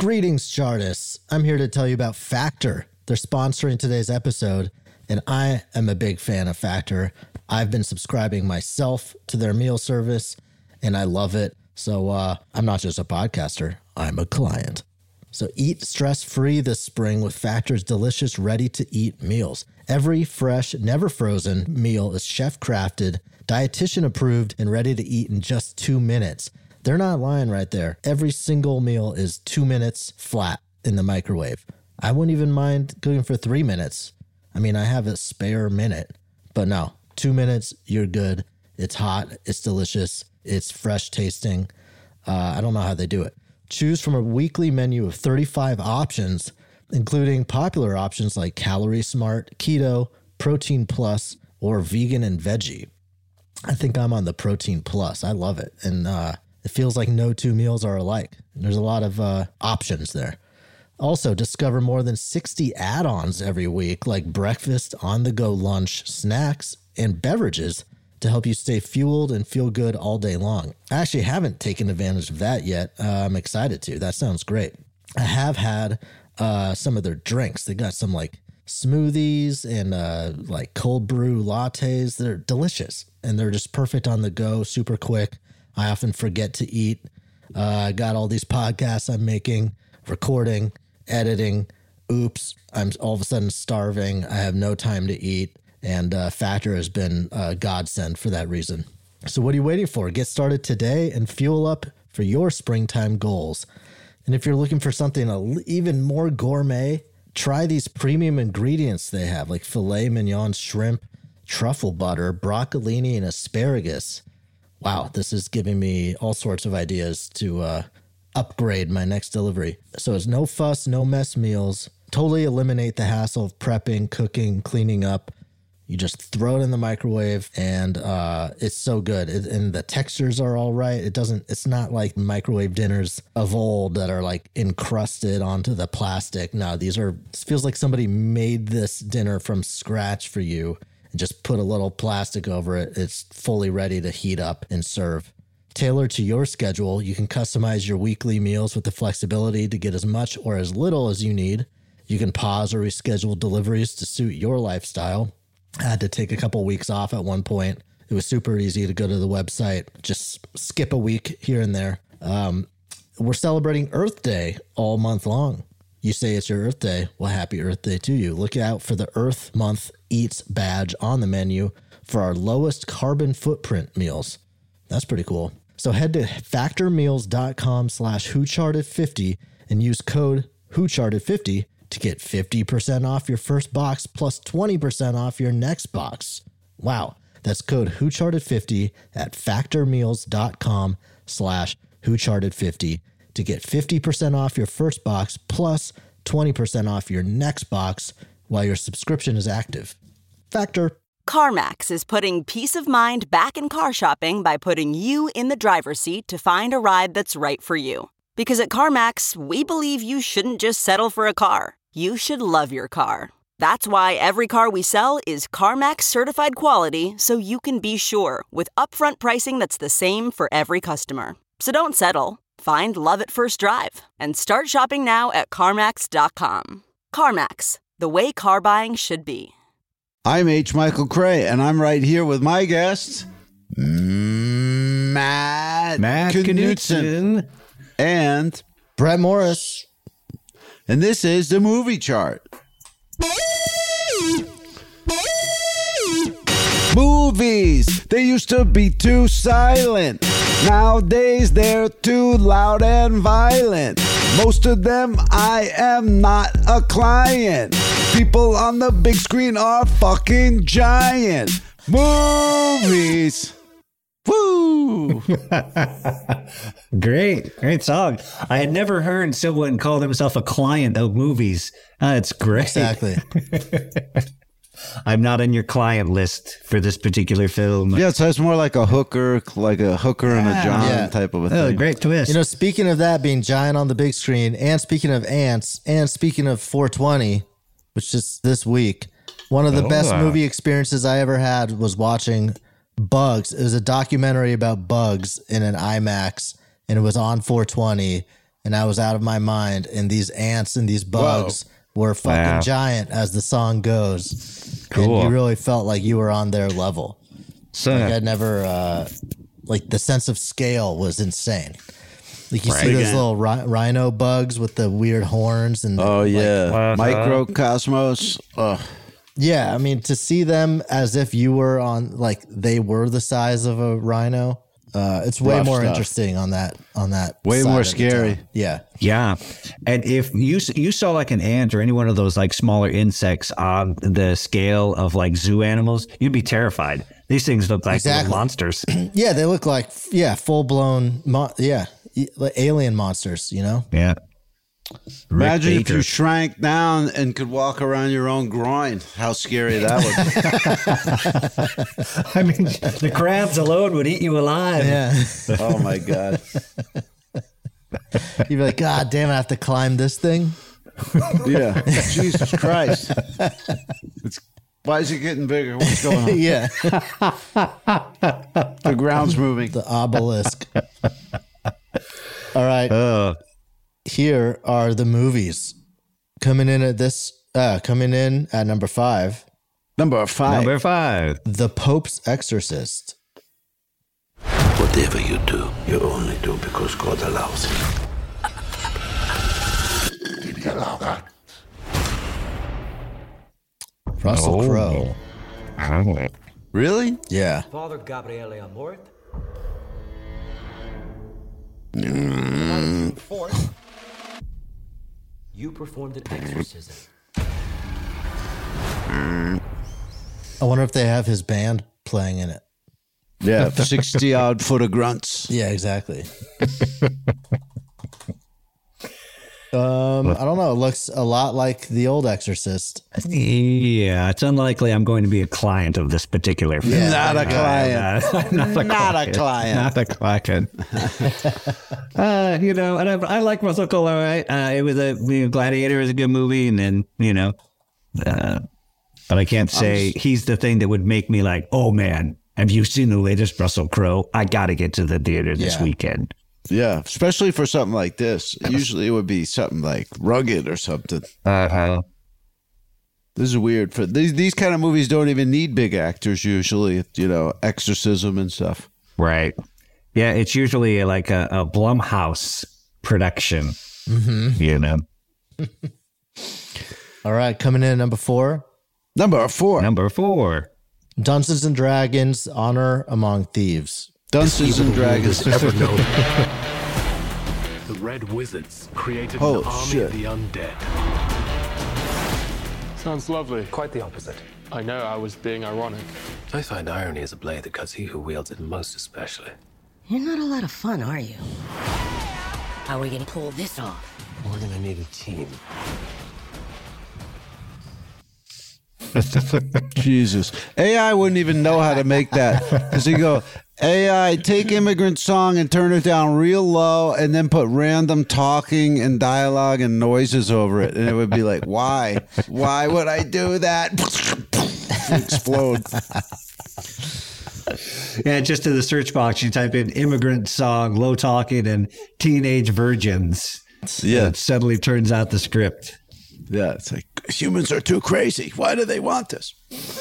Greetings, Chartists. I'm here to tell you about Factor. They're sponsoring today's episode, and I am a big fan of Factor. I've been subscribing myself to their meal service, and I love it. So uh, I'm not just a podcaster, I'm a client. So eat stress-free this spring with Factor's delicious, ready-to-eat meals. Every fresh, never frozen meal is chef-crafted, dietitian approved, and ready to eat in just two minutes. They're not lying right there. Every single meal is two minutes flat in the microwave. I wouldn't even mind cooking for three minutes. I mean, I have a spare minute, but no, two minutes, you're good. It's hot, it's delicious, it's fresh tasting. Uh, I don't know how they do it. Choose from a weekly menu of thirty-five options, including popular options like Calorie Smart, Keto, Protein Plus, or Vegan and Veggie. I think I'm on the Protein Plus. I love it. And uh, it feels like no two meals are alike. There's a lot of uh, options there. Also, discover more than sixty add-ons every week, like breakfast, on-the-go lunch, snacks, and beverages to help you stay fueled and feel good all day long. I actually haven't taken advantage of that yet. Uh, I'm excited to. That sounds great. I have had uh, some of their drinks. They got some like smoothies and uh, like cold brew lattes. They're delicious, and they're just perfect on the go, super quick. I often forget to eat. Uh, I got all these podcasts I'm making, recording, editing. Oops, I'm all of a sudden starving. I have no time to eat. And uh, Factor has been a godsend for that reason. So what are you waiting for? Get started today and fuel up for your springtime goals. And if you're looking for something a l- even more gourmet, try these premium ingredients they have, like filet mignon shrimp, truffle butter, broccolini, and asparagus. Wow, this is giving me all sorts of ideas to uh, upgrade my next delivery. So it's no fuss, no mess meals. Totally eliminate the hassle of prepping, cooking, cleaning up. You just throw it in the microwave, and uh, it's so good. It, and the textures are all right. It doesn't. It's not like microwave dinners of old that are like encrusted onto the plastic. No, these are. It feels like somebody made this dinner from scratch for you and just put a little plastic over it. It's fully ready to heat up and serve. Tailored to your schedule, you can customize your weekly meals with the flexibility to get as much or as little as you need. You can pause or reschedule deliveries to suit your lifestyle. I had to take a couple weeks off at one point. It was super easy to go to the website, just skip a week here and there. Um, we're celebrating Earth Day all month long. You say it's your Earth Day. Well, happy Earth Day to you. Look out for the Earth Month Eats badge on the menu for our lowest carbon footprint meals. That's pretty cool. So head to factormeals.com slash whocharted50 and use code whocharted fifty to get fifty percent off your first box plus twenty percent off your next box. Wow. That's code whocharted fifty at factormeals.com slash whocharted50 to get fifty percent off your first box plus twenty percent off your next box while your subscription is active. Factor. CarMax is putting peace of mind back in car shopping by putting you in the driver's seat to find a ride that's right for you. Because at CarMax, we believe you shouldn't just settle for a car. You should love your car. That's why every car we sell is CarMax certified quality, so you can be sure with upfront pricing that's the same for every customer. So don't settle. Find love at first drive and start shopping now at CarMax dot com. CarMax, the way car buying should be. I'm H. Michael Cray, and I'm right here with my guest, Matt, Matt Knutson, and Brett Morris. And this is the movie chart. Movies, they used to be too silent. Nowadays they're too loud and violent. Most of them I am not a client. People on the big screen are fucking giant. Movies. Woo! Great, great song. I had never heard someone call themselves a client of movies. Uh, it's great. Exactly. I'm not on your client list for this particular film. Yeah, so it's more like a hooker, like a hooker and a John Yeah. type of a Oh, thing. great twist. You know, speaking of that being giant on the big screen, and speaking of ants, and speaking of four twenty, which is this week, one of the Oh, best wow. movie experiences I ever had was watching Bugs. It was a documentary about bugs in an IMAX, and it was on four twenty. and I was out of my mind, and these ants and these bugs Whoa. were fucking wow. giant as the song goes. Cool. And you really felt like you were on their level. So like I'd never, uh, like the sense of scale was insane. Like you right. see those Again. little ri- rhino bugs with the weird horns and oh like, yeah, microcosmos. Ugh. Yeah, I mean to see them as if you were on, like they were the size of a rhino. Uh, it's way Rough more stuff. interesting on that. On that, way more scary. Yeah, yeah. And if you you saw like an ant or any one of those like smaller insects on the scale of like zoo animals, you'd be terrified. These things look like exactly. monsters. Yeah, they look like yeah, full blown. Mo- yeah, like alien monsters. You know. Yeah. Imagine if you shrank down and could walk around your own groin. How scary that would be. I mean, the crabs alone would eat you alive. Yeah. Oh, my God. You'd be like, God damn it, I have to climb this thing? Yeah. Jesus Christ. It's, why is it getting bigger? What's going on? Yeah. The ground's moving. The obelisk. All right. Oh. Here are the movies coming in at this uh coming in at number five. Number five. Number five. The Pope's Exorcist. Whatever you do, you only do because God allows it. Allow God. Russell Crowe. Oh. Really? Yeah. Father Gabriele Amort. Mm. Fourth. You performed an exorcism. I wonder if they have his band playing in it. Yeah, sixty odd foot of grunts. Yeah, exactly. um, I don't know. It looks a lot like the old Exorcist. Yeah, it's unlikely I'm going to be a client of this particular film. Yeah, not a client. Uh, not a not client. a client. Not a client. uh, you know, and I, I like Russell Crowe. All right, uh, it was a you know, Gladiator is a good movie, and then you know, uh, but I can't say just, he's the thing that would make me like, oh man, have you seen the latest Russell Crowe? I got to get to the theater this yeah. weekend. Yeah, especially for something like this. Usually it would be something like Rugged or something. Uh-huh. This is weird. For these these kind of movies don't even need big actors usually, you know, exorcism and stuff. Right. Yeah, it's usually like a, a Blumhouse production, mm-hmm. you know. All right, coming in at number four. Number four. Number four. Dungeons and Dragons, Honor Among Thieves. Dungeons and Dragons. Ever known. The Red Wizards created oh, an army shit. of the undead. Sounds lovely. Quite the opposite. I know, I was being ironic. I find irony is a blade that cuts he who wields it most especially. You're not a lot of fun, are you? How are we gonna pull this off? We're gonna need a team. Jesus. A I wouldn't even know how to make that. Because you go, A I, take Immigrant Song and turn it down real low and then put random talking and dialogue and noises over it. And it would be like, why? Why would I do that? Explode. Yeah, just in the search box, you type in Immigrant Song, low talking, and teenage virgins. Yeah. And it suddenly turns out the script. Yeah, it's like, humans are too crazy. Why do they want this?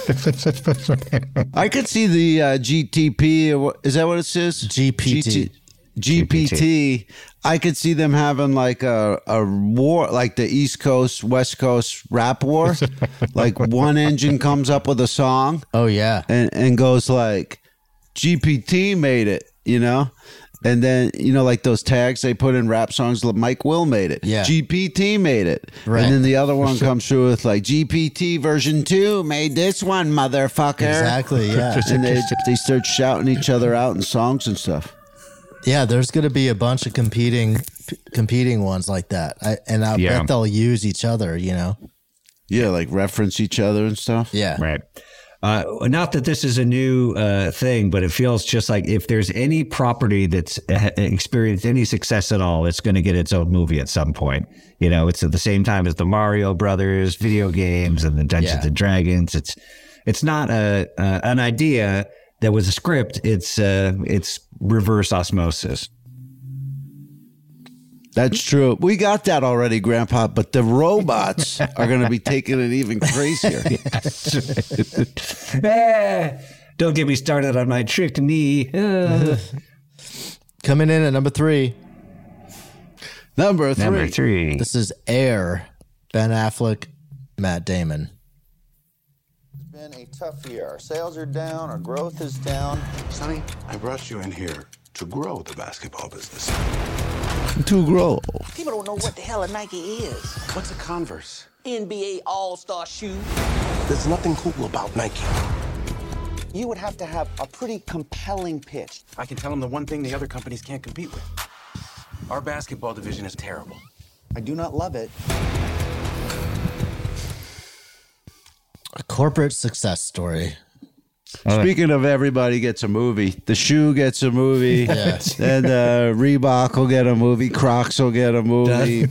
I could see the uh, G T P. Is that what it says? G P T. G P T. I could see them having like a, a war, like the East Coast, West Coast rap war. Like one engine comes up with a song. Oh, yeah. And, and goes like, G P T made it, you know? And then, you know, like those tags they put in rap songs, Mike Will made it. Yeah. G P T made it. Right. And then the other one comes through with like, G P T version two made this one, motherfucker. Exactly, yeah. And they, they start shouting each other out in songs and stuff. Yeah, there's going to be a bunch of competing p- competing ones like that. I, and I Yeah. bet they'll use each other, you know? Yeah, like reference each other and stuff. Yeah. Right. Uh, not that this is a new uh, thing, but it feels just like if there's any property that's uh, experienced any success at all, it's going to get its own movie at some point. You know, it's at the same time as the Mario Brothers video games and the Dungeons Yeah. and Dragons. It's it's not a uh, an idea that was a script. It's uh, it's reverse osmosis. That's true. We got that already, Grandpa, but the robots are going to be taking it even crazier. Ah, don't get me started on my trick knee. Uh. Coming in at number three. Number three. Number three. This is Air. Ben Affleck, Matt Damon. It's been a tough year. Our sales are down. Our growth is down. Sonny, I brought you in here to grow the basketball business. To grow. People don't know what the hell a Nike is. What's a Converse? N B A All-Star shoe. There's nothing cool about Nike. You would have to have a pretty compelling pitch. I can tell them the one thing the other companies can't compete with. Our basketball division is terrible. I do not love it. A corporate success story. Speaking of everybody gets a movie, the shoe gets a movie, Yes. and uh, Reebok will get a movie, Crocs will get a movie.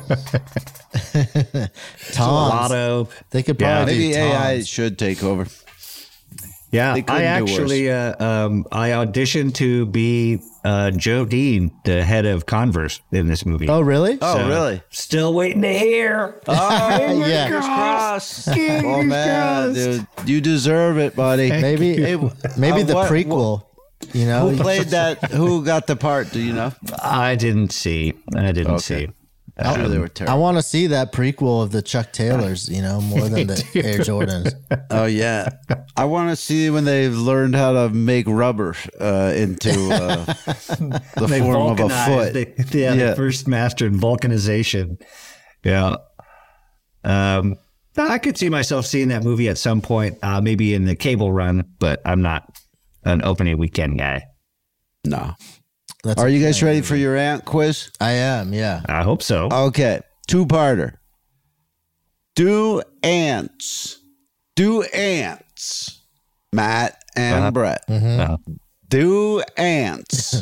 Tom's. Lotto. They could Yeah. probably Maybe do A I Tom's. should take over. Yeah, They couldn't I do actually uh, um, I auditioned to be uh, Joe Dean, the head of Converse in this movie. Oh, really? Oh, So, really? Still waiting to hear. Oh, yeah. fingers crossed. Oh, man, dude, you deserve it, buddy. Maybe, Hey, maybe uh, the what- prequel. You know, Who played that? Who got the part? Do you know? I didn't see. I didn't Okay. see. I'm sure they were I terrible. want to see that prequel of the Chuck Taylors. You know, more than the Air Jordans. Oh yeah, I want to see when they've learned how to make rubber uh, into uh, the They form of a vulcanized foot. the- yeah, Yeah. the first mastered vulcanization. Yeah. Um, I could see myself seeing that movie at some point, uh, maybe in the cable run, but I'm not an opening weekend guy. No. That's Are you guys ready for your ant quiz? I am. Yeah. I hope so. Okay, two-parter. Do ants, do ants, Matt and Uh-huh. Brett. Uh, Do ants.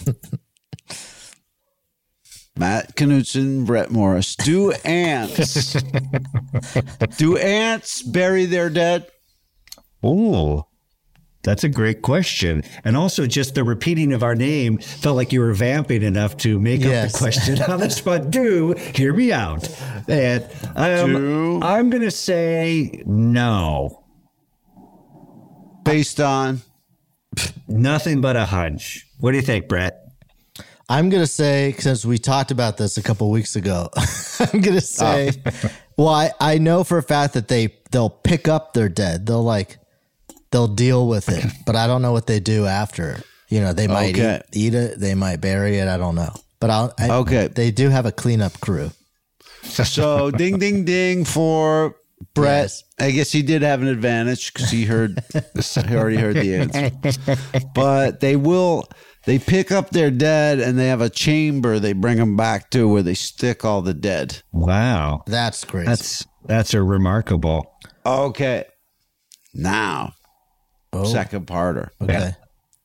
Matt Knutson, Brett Morris. Do ants. Do ants bury their dead? Ooh, that's a great question. And also, just the repeating of our name felt like you were vamping enough to make Yes. up the question on the spot. Do hear me out. And um, Do- I'm going to say no. Based on? Nothing but a hunch. What do you think, Brett? I'm gonna say, since we talked about this a couple weeks ago, I'm gonna say, well, I, I know for a fact that they they'll pick up their dead. They'll like they'll deal with it, but I don't know what they do after. You know, they might Okay. eat, eat it, they might bury it. I don't know, but I'll. I, Okay. they do have a cleanup crew. So ding, ding, ding for Brett. Yes. I guess he did have an advantage because he heard, he already heard the answer. But they will, they pick up their dead and they have a chamber they bring them back to where they stick all the dead. Wow, That's crazy. that's that's a remarkable. Okay. Now, Oh. second parter. okay.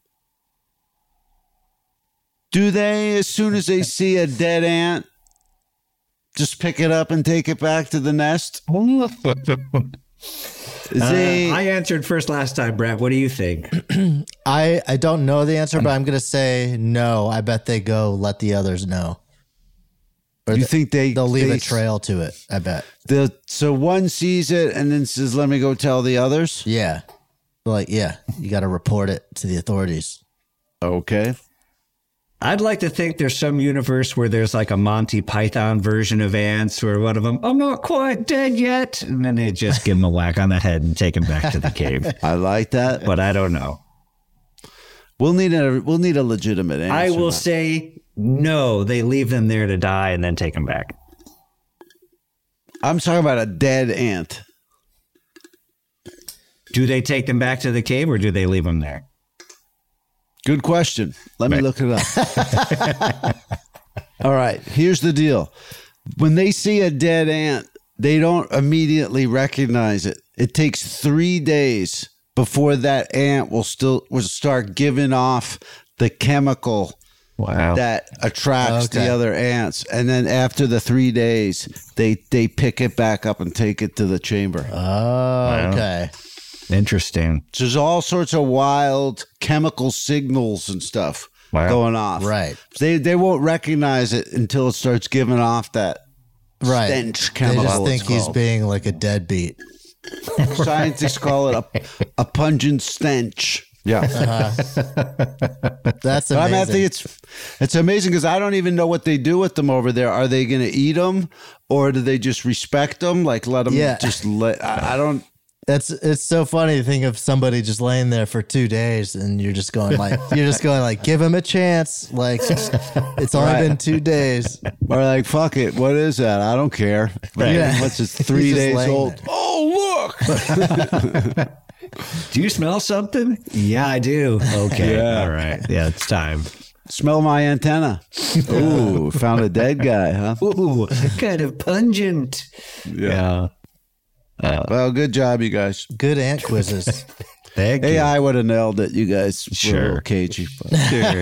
Do they, as soon as they see a dead ant, just pick it up and take it back to the nest? Is Uh, they, I answered first last time, Brett. What do you think? I I don't know the answer, but I'm gonna say no. I bet they go let the others know. Or you th- think they they'll leave they, a trail to it. I bet. The, so one sees it and then says, let me go tell the others? Yeah. Like, yeah, you got to report it to the authorities. Okay. I'd like to think there's some universe where there's like a Monty Python version of ants where one of them, I'm not quite dead yet. And then they just give him a whack on the head and take him back to the cave. I like that. But I don't know. We'll need a we'll need a legitimate answer. I will now. say no. They leave them there to die and then take them back. I'm talking about a dead ant. Do they take them back to the cave or do they leave them there? Good question. Let me Right. look it up. All right. Here's the deal. When they see a dead ant, they don't immediately recognize it. It takes three days before that ant will still will start giving off the chemical Wow. that attracts Okay. the other ants. And then after the three days, they they pick it back up and take it to the chamber. Oh, okay. Interesting. So there's all sorts of wild chemical signals and stuff Wow. going off. Right. They they won't recognize it until it starts giving off that Right. stench They chemical. just think it's he's called. being like a deadbeat. Scientists call it a, a pungent stench. Yeah. Uh-huh. That's But I, amazing. mean, I think it's it's amazing because I don't even know what they do with them over there. Are they going to eat them, or do they just respect them? Like let them Yeah. just let? I, I don't. That's it's so funny to think of somebody just laying there for two days and you're just going like you're just going like give him a chance. Like it's only Right. been two days. Or like fuck it. What is that? I don't care. Right. Yeah. What's it? Three He's just days laying old. there. Oh look. Do you smell something? Yeah, I do. Okay. Yeah. All right. Yeah, it's time. Smell my antenna. Ooh, found a dead guy, huh? Ooh, kind of pungent. Yeah. Uh, Well, good job, you guys. Good ant quizzes. Thank A you. I would have nailed it. You guys were a Sure. little cagey. But. Sure.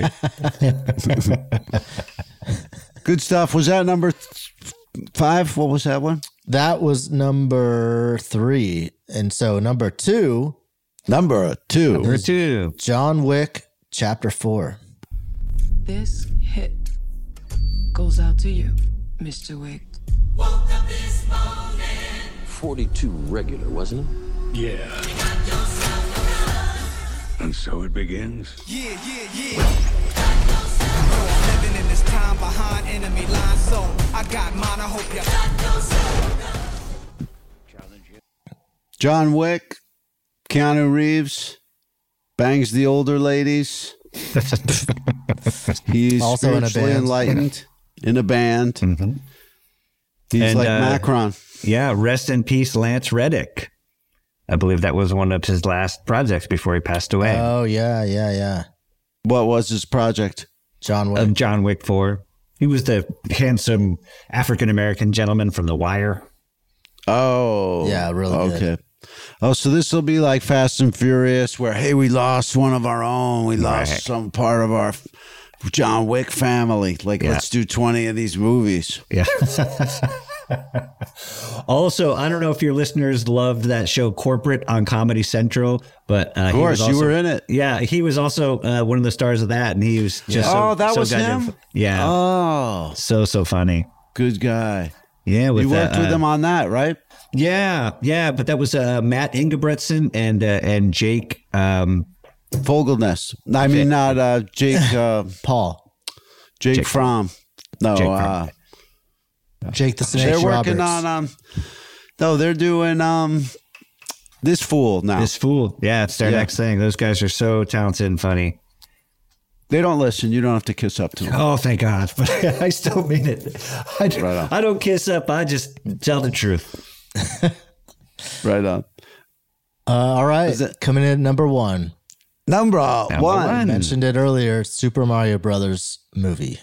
Good stuff. Was that number th- five? What was that one? That was number three. And so number two, Number two. Number two. John Wick, chapter four. This hit goes out to you, Mister Wick. forty-two regular, wasn't it? Yeah. And so it begins. Yeah, yeah, yeah. I'm living in this time behind enemy lines, so I got mine. I hope you. John Wick, Keanu Reeves, bangs the older ladies. He's Also in a spiritually band. enlightened in a band. Mm-hmm. He's And, like uh, Macron. Yeah, rest in peace, Lance Reddick. I believe that was one of his last projects before he passed away. Oh yeah, yeah, yeah. What was his project? John Wick. Of John Wick four. He was the handsome African American gentleman from The Wire. Oh. Yeah, really good. Okay. Oh, so this will be like Fast and Furious where, hey, we lost one of our own. We lost Right. some part of our John Wick family. Like, Yeah. let's do twenty of these movies. Yeah. Also, I don't know if your listeners loved that show Corporate on Comedy Central, but uh, Of he course, was you also- were in it. Yeah, he was also uh, one of the stars of that, and he was just so, Oh, that so was goddamn him? fu- Yeah, Oh, so so funny. good guy. Yeah, with You worked uh, with him on that, right? Yeah, yeah, but that was uh, Matt Ingebretson and uh, and Jake. Um, Fogelnest. I mean, not uh, Jake. Uh, Paul. Jake, Jake Fromm. No, Jake uh, Jake the Snake they're working Roberts. on. Um, no, they're doing um, this fool now. This fool, yeah, it's their Yeah. next thing. Those guys are so talented and funny. They don't listen. You don't have to kiss up to them. Oh, thank God! But I still mean it. I, d- Right on. I don't kiss up. I just tell the truth. Right on. Uh, all right, Is it- coming in at number one. Number, Number one. one. Mentioned it earlier. Super Mario Brothers movie.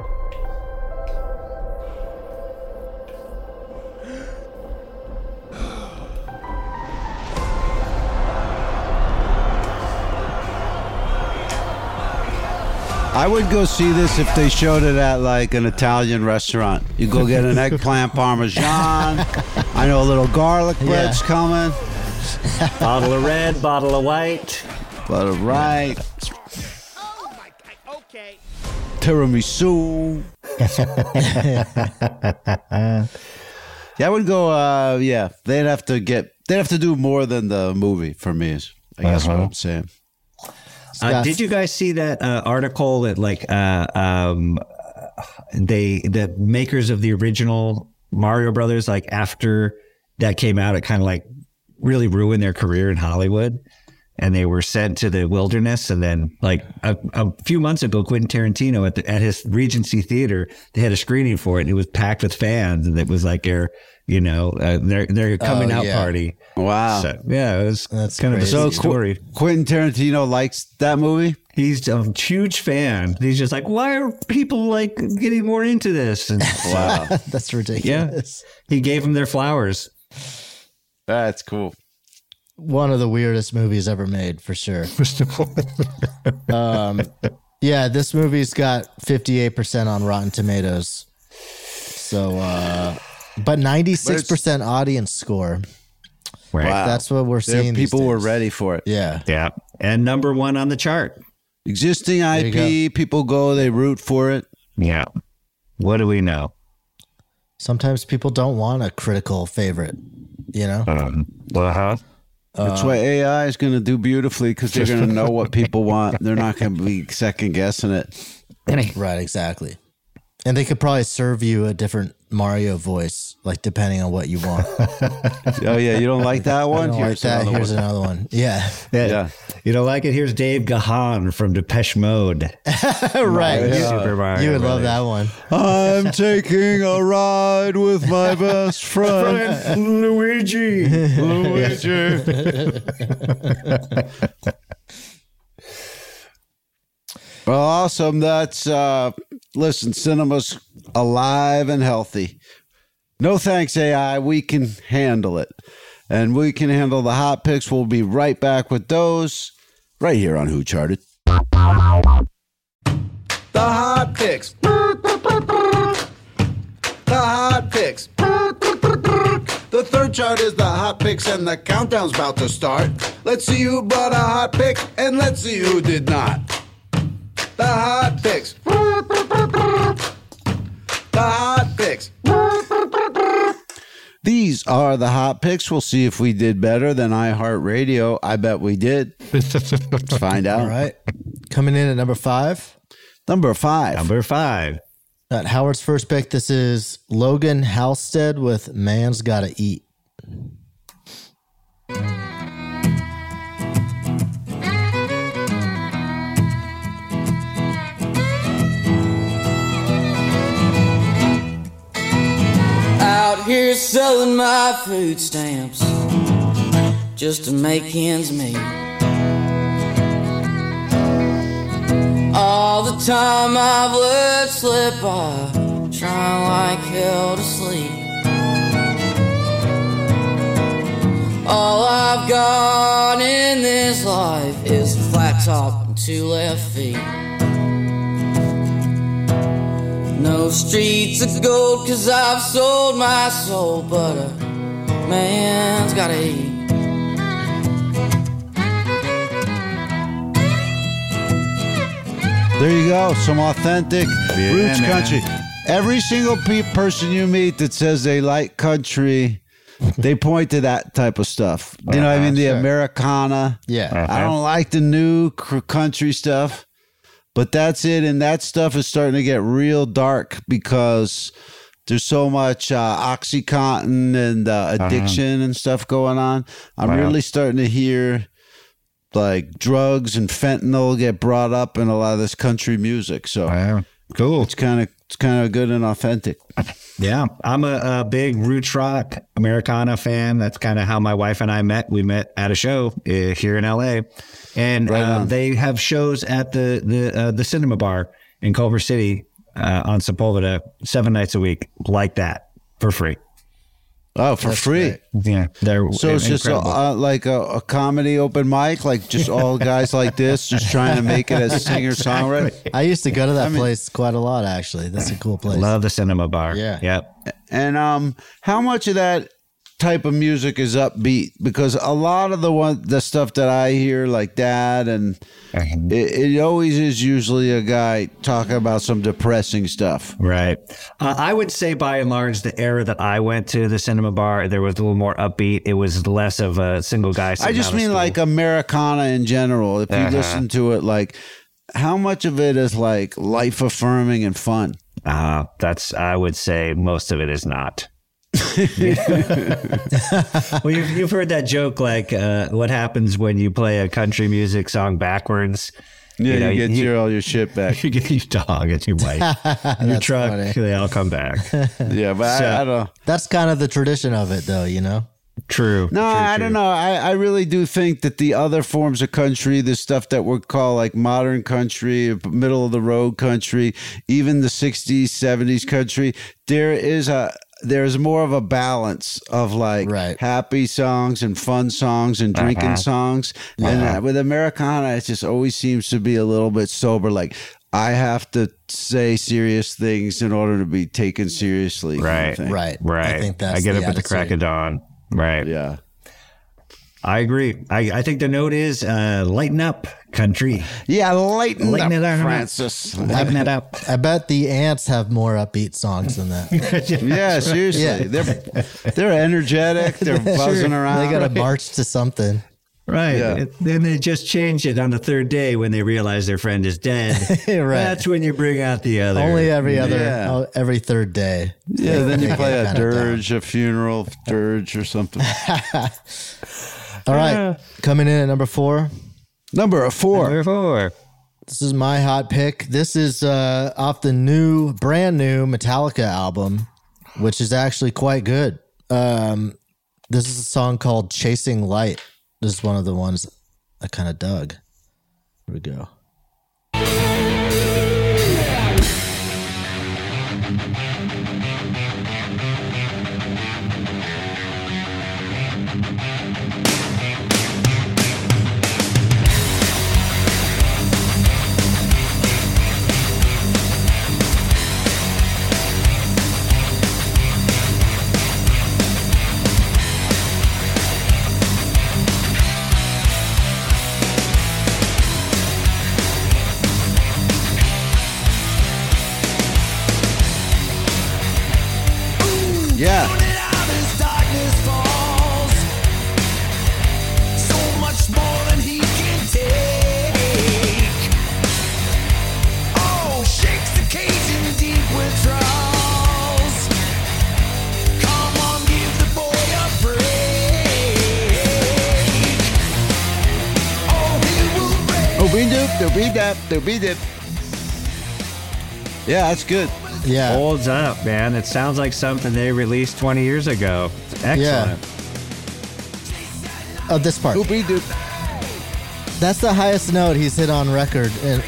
I would go see this if they showed it at like an Italian restaurant. You go get an eggplant parmesan. I know a little garlic bread's Yeah. coming. Bottle of red, bottle of white. But right. Tiramisu. Yeah, I would go. Uh, yeah, they'd have to get. They'd have to do more than the movie for me. Is I guess what Uh-huh. I'm saying. Uh, did you guys see that uh, article that like uh, um, they the makers of the original Mario Brothers, like after that came out, it kind of like really ruined their career in Hollywood, and they were sent to the wilderness. And then like a, a few months ago, Quentin Tarantino at the, at his Regency Theater, they had a screening for it, and it was packed with fans, and it was like their you know uh, their their coming Oh, out yeah. party. Wow. So, yeah, it was That's kind crazy. of a So sweet story. Qu- Quentin Tarantino likes that movie. He's a huge fan. He's just like, why are people like getting more into this? And Wow, That's yeah, ridiculous. he gave them their flowers. that's cool. One of the weirdest movies ever made, for sure. um, yeah, this movie's got fifty-eight percent on Rotten Tomatoes. So, uh, but ninety-six percent audience score. Right. Wow. That's what we're There- seeing. these people were days. ready for it. Yeah. Yeah. And number one on the chart. Existing I P, people go, they root for it. Yeah. What do we know? Sometimes people don't want a critical favorite, you know? Um, uh-huh. That's uh, what A I is going to do beautifully because they're going to know what people want. They're not going to be second guessing it. Right, exactly. And they could probably serve you a different Mario voice, like depending on what you want. Oh, yeah. You don't like that one? I don't Here's like that. another Here's one. another one. Yeah. yeah. Yeah. You don't like it? Here's Dave Gahan from Depeche Mode. Right. You, Super Mario you would love that one. I'm taking a ride with my best friend, Luigi. Luigi. Well, awesome. That's, uh, listen, cinema's alive and healthy. No thanks, A I. We can handle it. And we can handle the hot picks. We'll be right back with those right here on Who Charted. The hot picks. The hot picks. The third chart is the hot picks, and the countdown's about to start. Let's see who brought a hot pick, and let's see who did not. The hot picks. The hot picks. These are the hot picks. We'll see if we did better than iHeartRadio. I bet we did. Let's find out. All right. Coming in at number five. Number five. Number five. At Howard's first pick, this is Logan Halstead with Man's Gotta Eat. Out here selling my food stamps just to make ends meet. All the time I've let slip by, trying like hell to sleep. All I've got in this life is a flat top and two left feet. No streets of gold, cause I've sold my soul, but a man's gotta eat. There you go. Some authentic Yeah, roots man. country. Every single pe- person you meet that says they like country, they point to that type of stuff. You know what I mean? The Sure. Americana. Yeah. I don't like the new cr- country stuff, but that's it. And that stuff is starting to get real dark because there's so much uh, Oxycontin and uh, addiction and stuff going on. I'm Wow. really starting to hear like drugs and fentanyl get brought up in a lot of this country music. So Wow. Cool. it's kind of it's kind of good and authentic. Yeah, I'm a, a big roots rock Americana fan. That's kind of how my wife and I met. We met at a show uh, here in L A, and Right uh, on. they have shows at the the uh, the Cinema Bar in Culver City uh, on Sepulveda seven nights a week, like that for free. Oh, for That's free. great. Yeah, they're So it's just a, incredible. uh, like a, a comedy open mic, like just all guys like this, just trying to make it as singer songwriter. I used to go to that I mean- place quite a lot, actually. That's a cool place. Love the Cinema Bar. Yeah. Yep. And um, how much of that type of music is upbeat? Because a lot of the one the stuff that I hear, like that, and it, it always is usually a guy talking about some depressing stuff. Right. Uh, I would say by and large, the era that I went to the Cinema Bar, there was a little more upbeat. It was less of a single guy. I sitting just on a mean stool. like Americana in general. If you Uh-huh. listen to it, like how much of it is like life affirming and fun? Uh, that's, I would say most of it is not. Well, you've, you've heard that joke, like uh, what happens when you play a country music song backwards? Yeah, you, know, get you- your all your shit back. You get your dog and your wife, your That's truck, funny. they all come back. Yeah, but So- I, I don't. That's kind of the tradition of it, though, you know? True. No, true, I true. don't know. I, I really do think that the other forms of country, the stuff that we call like modern country, middle of the road country, even the sixties, seventies country, there is a there's more of a balance of like Right. happy songs and fun songs and drinking Uh-huh. songs. And uh, with Americana, it just always seems to be a little bit sober. Like I have to say serious things in order to be taken seriously. kind of Right. thing. Right. Right. I think that's I get the up at the crack of attitude. dawn. Right. Yeah. I agree. I, I think the note is uh, lighten up, country. Yeah, lighten, Lighten up, it up, Francis. Lighten it up. I bet the ants have more upbeat songs than that. Yeah, seriously. Yeah. They're they're energetic. They're buzzing around. They got to march to something. Right. Yeah. It- then they just change it on the third day when they realize their friend is dead. Right. That's when you bring out the other. Only every other, Yeah. oh, every third day. Yeah, then you They play get a kinda down. dirge, a funeral dirge or something. All right, coming in at number four. Number four. Number four. This is my hot pick. This is uh, off the new, brand new Metallica album, which is actually quite good. Um, this is a song called Chasing Light. This is one of the ones I kind of dug. Here we go. Yeah. Oh, be doop, do be dap, do be dip. Yeah, that's good. Yeah. Holds up, man. It sounds like something they released twenty years ago. Excellent. Yeah. Oh, this part. Doopy doop. That's the highest note he's hit on record. And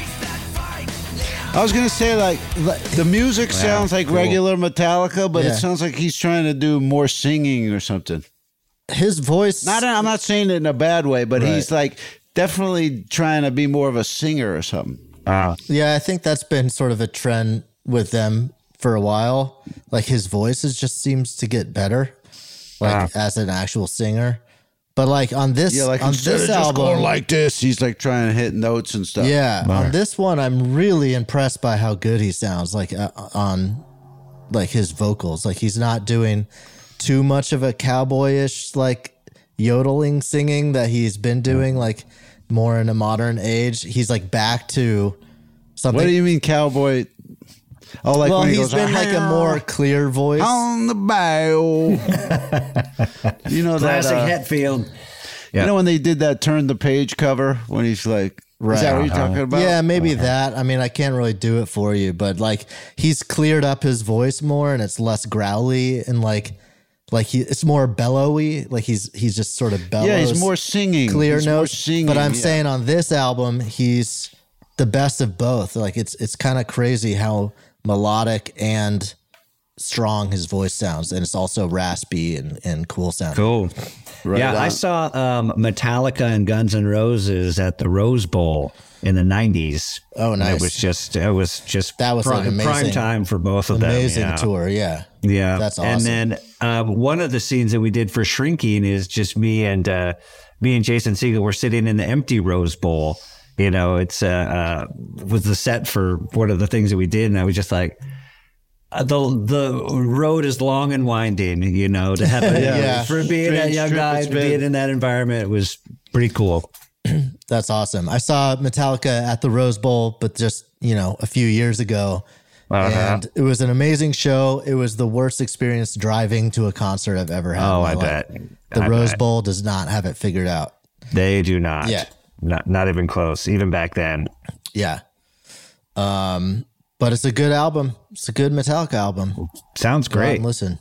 I was gonna say, like, the music Wow, sounds like cool. regular Metallica, but Yeah. it sounds like he's trying to do more singing or something. his voice. Not, I'm not saying it in a bad way, but Right. he's like definitely trying to be more of a singer or something. Wow. Yeah, I think that's been sort of a trend with them for a while. Like his voice is just seems to get better, like Wow. as an actual singer. But like on this, Yeah, like on instead this of just album, going like this, he's like trying to hit notes and stuff. yeah, on this one, I'm really impressed by how good he sounds. Like uh, on like his vocals, like he's not doing too much of a cowboyish like yodeling singing that he's been doing, like more in a modern age. He's like back to something. What do you mean, cowboy? Oh, like well, when he he's goes, been like a more clear voice. on the bow. You know that, Classic uh, Hetfield. You know when they did that turn the page cover when he's like, is that what you're talking about? Yeah, maybe that. I mean, I can't really do it for you, but like he's cleared up his voice more and it's less growly and like like he it's more bellowy. Like he's he's just sort of bellows. Yeah, he's more singing. Clear He's more notes. singing, but I'm yeah. saying on this album, he's the best of both. Like it's it's kind of crazy how melodic and strong his voice sounds, and it's also raspy and, and cool sounding. Cool. Right yeah, I on. saw um, Metallica and Guns N' Roses at the Rose Bowl in the nineties. Oh, nice. It was just it was just That was prime, an amazing- prime time for both of them. Amazing yeah. tour, yeah. Yeah, That's And awesome. then um, one of the scenes that we did for Shrinking is just me and uh, me and Jason Segel were sitting in the empty Rose Bowl. You know, it's uh, uh, was the set for one of the things that we did, and I was just like, uh, the the road is long and winding. You know, to have a, Yeah. for being a Strange young trip guy, it's to been. being in that environment, it was pretty cool. That's awesome. I saw Metallica at the Rose Bowl, but just, you know, a few years ago. Uh-huh. And it was an amazing show. It was the worst experience driving to a concert I've ever had. Oh, in my I life. bet. The I Rose bet. Bowl does not have it figured out. They do not. Yeah. Not not even close. Even back then. Yeah. Um, but it's a good album. It's a good Metallica album. Sounds Go out great. and listen.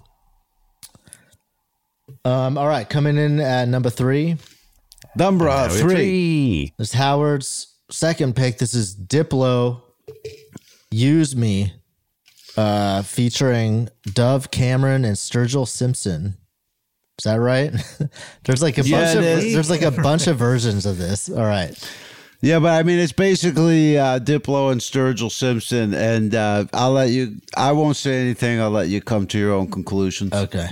Um, all right, coming in at number three. Number uh, Number three. three. This is Howard's second pick. This is Diplo, Use Me, uh, featuring Dove Cameron and Sturgill Simpson. Is that right? There's like a Yeah, bunch it of is. there's like a bunch of versions of this. All right. Yeah, but I mean, it's basically uh, Diplo and Sturgill Simpson, and uh, I'll let you. I won't say anything. I'll let you come to your own conclusions. Okay.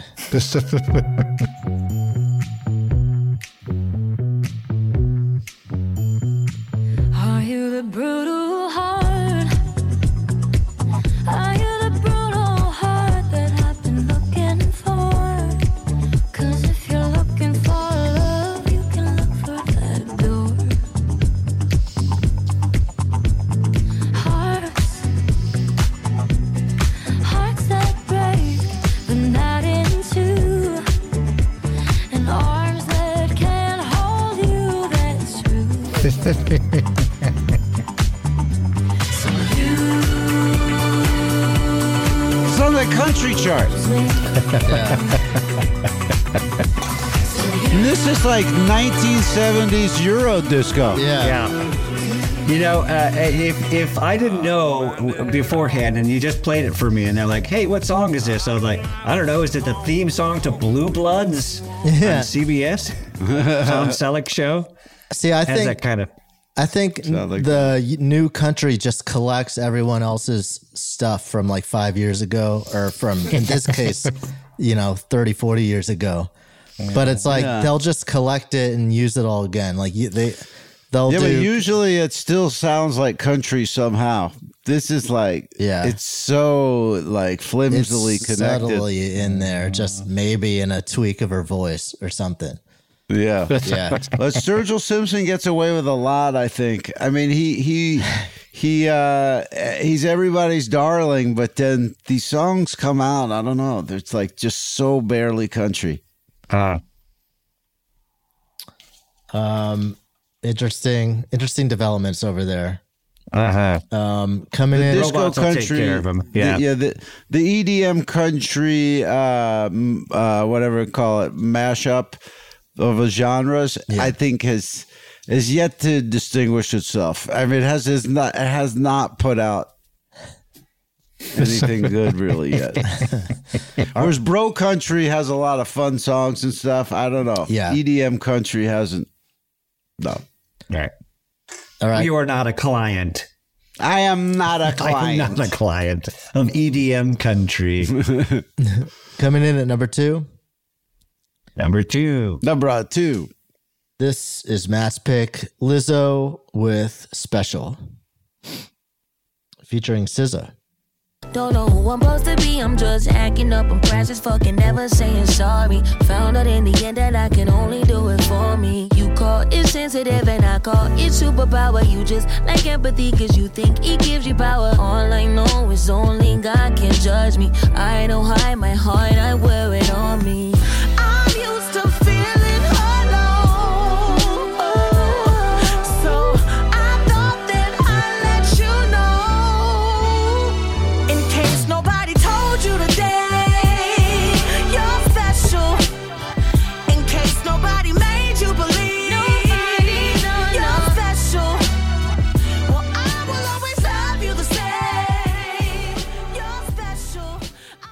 the country chart. And this is like nineteen seventies Euro disco. Yeah. Yeah. You know, uh, if if I didn't know beforehand and you just played it for me and they're like, hey, what song is this? I was like, I don't know. Is it the theme song to Blue Bloods Yeah. on C B S? Tom Selleck show? See, I Has think that kind of. I think like the y- new country just collects everyone else's stuff from like five years ago, or from, in this case, you know, thirty, forty years ago. But it's like Yeah. they'll just collect it and use it all again. Like you, they, they'll Yeah, do. but usually it still sounds like country somehow. This is like, Yeah. it's so like flimsily it's connected. subtly in there, just maybe in a tweak of her voice or something. Yeah. Yeah. But Sturgill Simpson gets away with a lot, I think. I mean, he he he uh he's everybody's darling, but then these songs come out, I don't know, it's like just so barely country. Uh, Um, interesting, interesting developments over there. uh-huh. Um, coming The in. disco Robots will take country, care of 'em. Yeah. the, yeah, the the E D M country, uh, m- uh, whatever you call it, mashup of the genres, Yeah. I think has is yet to distinguish itself. I mean, it has is not it has not put out anything good really yet. Whereas bro country has a lot of fun songs and stuff. I don't know. Yeah. E D M country hasn't. No, Right. All right. You are not a client. I am not a I am client. not a client of E D M country. Coming in at number two. Number two. Number two. This is Matt's pick, Lizzo with Special, featuring S Z A. Don't know who I'm supposed to be, I'm just acting up. I'm precious, fucking never saying sorry. Found out in the end that I can only do it for me. You call it sensitive and I call it superpower. You just like empathy cause you think it gives you power. All I know is only God can judge me. I don't hide my heart, I wear it on me. I'm used to feeling alone, so I thought that I'd let you know. In case nobody told you today, you're special. In case nobody made you believe, you're special. Well, I will always love you the same. You're special.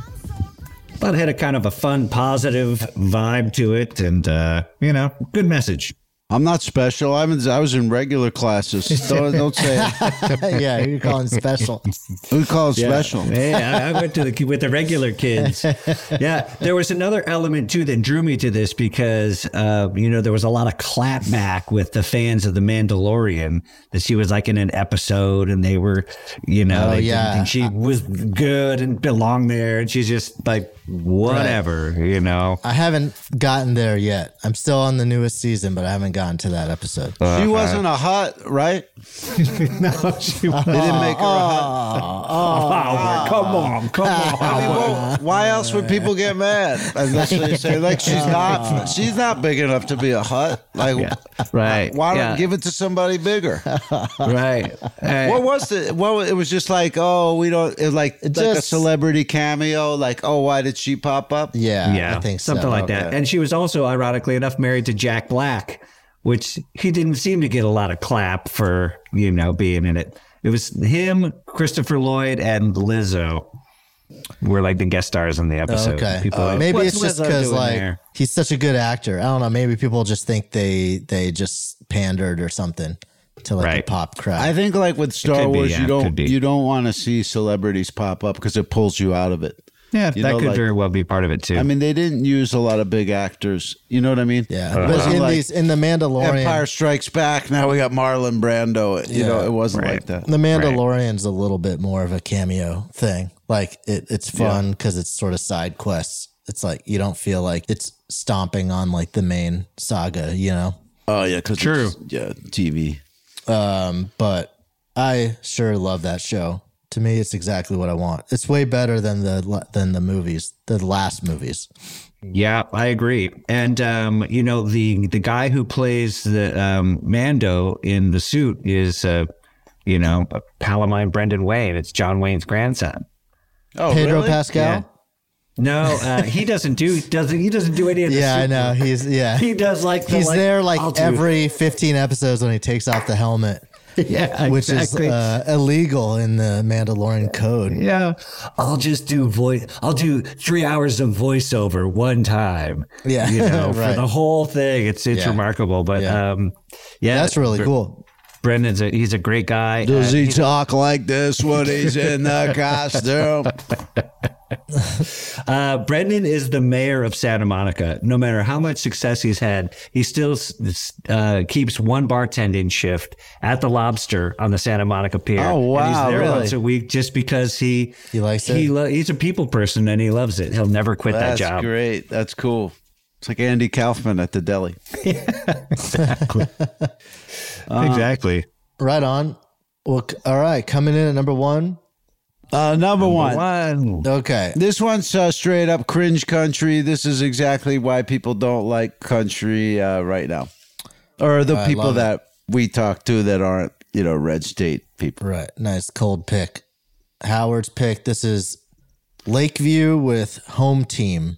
But it had a kind of a fun, positive vibe to it, and uh, you know, good message. I'm not special. I'm in, I was in regular classes. Don't, don't say it. Yeah, who you calling special? Who calls Yeah. special? Yeah, I, I went to the with the regular kids. Yeah, there was another element too that drew me to this because uh, you know there was a lot of clapback with the fans of The Mandalorian that she was like in an episode and they were, you know, Oh, they yeah. didn't think she was good and belonged there, and she's just like whatever, you know. I haven't gotten there yet. I'm still on the newest season, but I haven't gotten to that episode. She wasn't a hut, right? No, she They didn't make her a hut. Oh, come on, come on. I mean, well, why else would people get mad? Unless they say like she's not, she's not big enough to be a hut. Like, Yeah, right. why don't Yeah. give it to somebody bigger? Right. Hey. What was the? What it was just like? Oh, we don't. It was like like a just- celebrity cameo. Like, oh, why did she pop up? Yeah, Yeah, I think so. something like that. Okay. And she was also, ironically enough, married to Jack Black, which he didn't seem to get a lot of clap for, you know, being in it. It was him, Christopher Lloyd, and Lizzo were like the guest stars in the episode. Okay. People are like, Maybe "What's it's just Lizzo because doing like there?" he's such a good actor. I don't know. Maybe people just think they they just pandered or something to like a Right. pop crowd. I think like with Star could be, Wars, yeah, you it don't could be. you don't want to see celebrities pop up because it pulls you out of it. Yeah, You that know, could like- very well be part of it too. I mean, they didn't use a lot of big actors. You know what I mean? yeah, Uh-huh. but wasn't in like these in the Mandalorian, Empire Strikes Back. Now we got Marlon Brando. You Yeah. know, it wasn't Right. like that. the Mandalorian's a little bit more of a cameo thing. Like it, it's fun because it's sort of side quests. It's like you don't feel like it's stomping on like the main saga, you know. Oh yeah, because True. Yeah, T V. Um, but I sure love that show. To me, it's exactly what I want. It's way better than the than the movies, the last movies. Yeah, I agree. And um, you know, the the guy who plays the um, Mando in the suit is, uh, you know, a pal of mine, Brendan Wayne. It's John Wayne's grandson. Oh, Pedro really? Pascal. Yeah. No, uh, he doesn't do doesn't he doesn't do any of the Yeah, I super- know. He's yeah. He does like the, He's like, there like I'll do- every fifteen episodes when he takes off the helmet. Yeah, which exactly. is uh, illegal in the Mandalorian code. Yeah, I'll just do voice. I'll do three hours of voiceover one time. Yeah, you know, right. for the whole thing. It's it's Yeah. remarkable. But Yeah. um, yeah, That's really Br- cool. Brendan's a, he's a great guy. Does Uh, he he's- talk like this when he's in the costume? Uh, Brendan is the mayor of Santa Monica. No matter how much success he's had, he still s- uh, keeps one bartending shift at the Lobster on the Santa Monica Pier. Oh, wow, And he's there really? once a week just because he he likes he it? lo- he's a people person and he loves it. He'll never quit That's that job. great. That's cool. It's like Andy Kaufman at the deli. Exactly. Uh, exactly. Right on. Well, c- all right. Coming in at number one. Uh, number, one. One. Okay. This one's uh, straight up cringe country. This is exactly why people don't like country uh, right now, or the I people love it. that we talk to that aren't, you know, red state people. Right. Nice cold pick. Howard's pick. This is Lakeview with Home Team.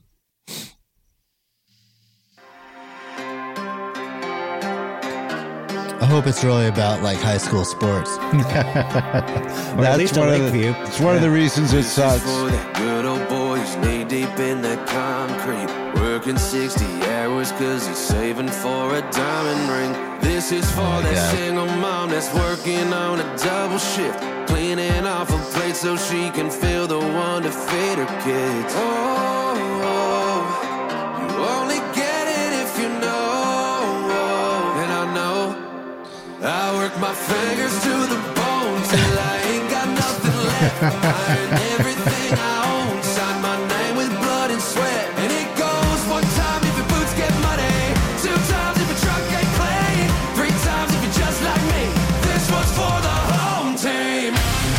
I hope it's really about like high school sports. Or at least a one of the, Lakeview. it's one of the reasons it sucks. For that good old boy who's knee deep in that concrete, working sixty hours cause he's saving for a diamond ring. This is for that God. single mom that's working on a double shift, cleaning off a plate so she can feel the one to feed her kids. Oh, oh, you only get it if you know. And I know I work my fingers to the bone till I ain't got nothing left. I earn everything I own, sign my name with blood and sweat. And it goes one time if your boots get muddy, two times if your truck get clean, three times if you're just like me. This one's for the home team.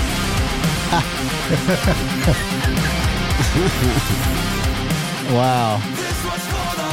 Wow. This one's for the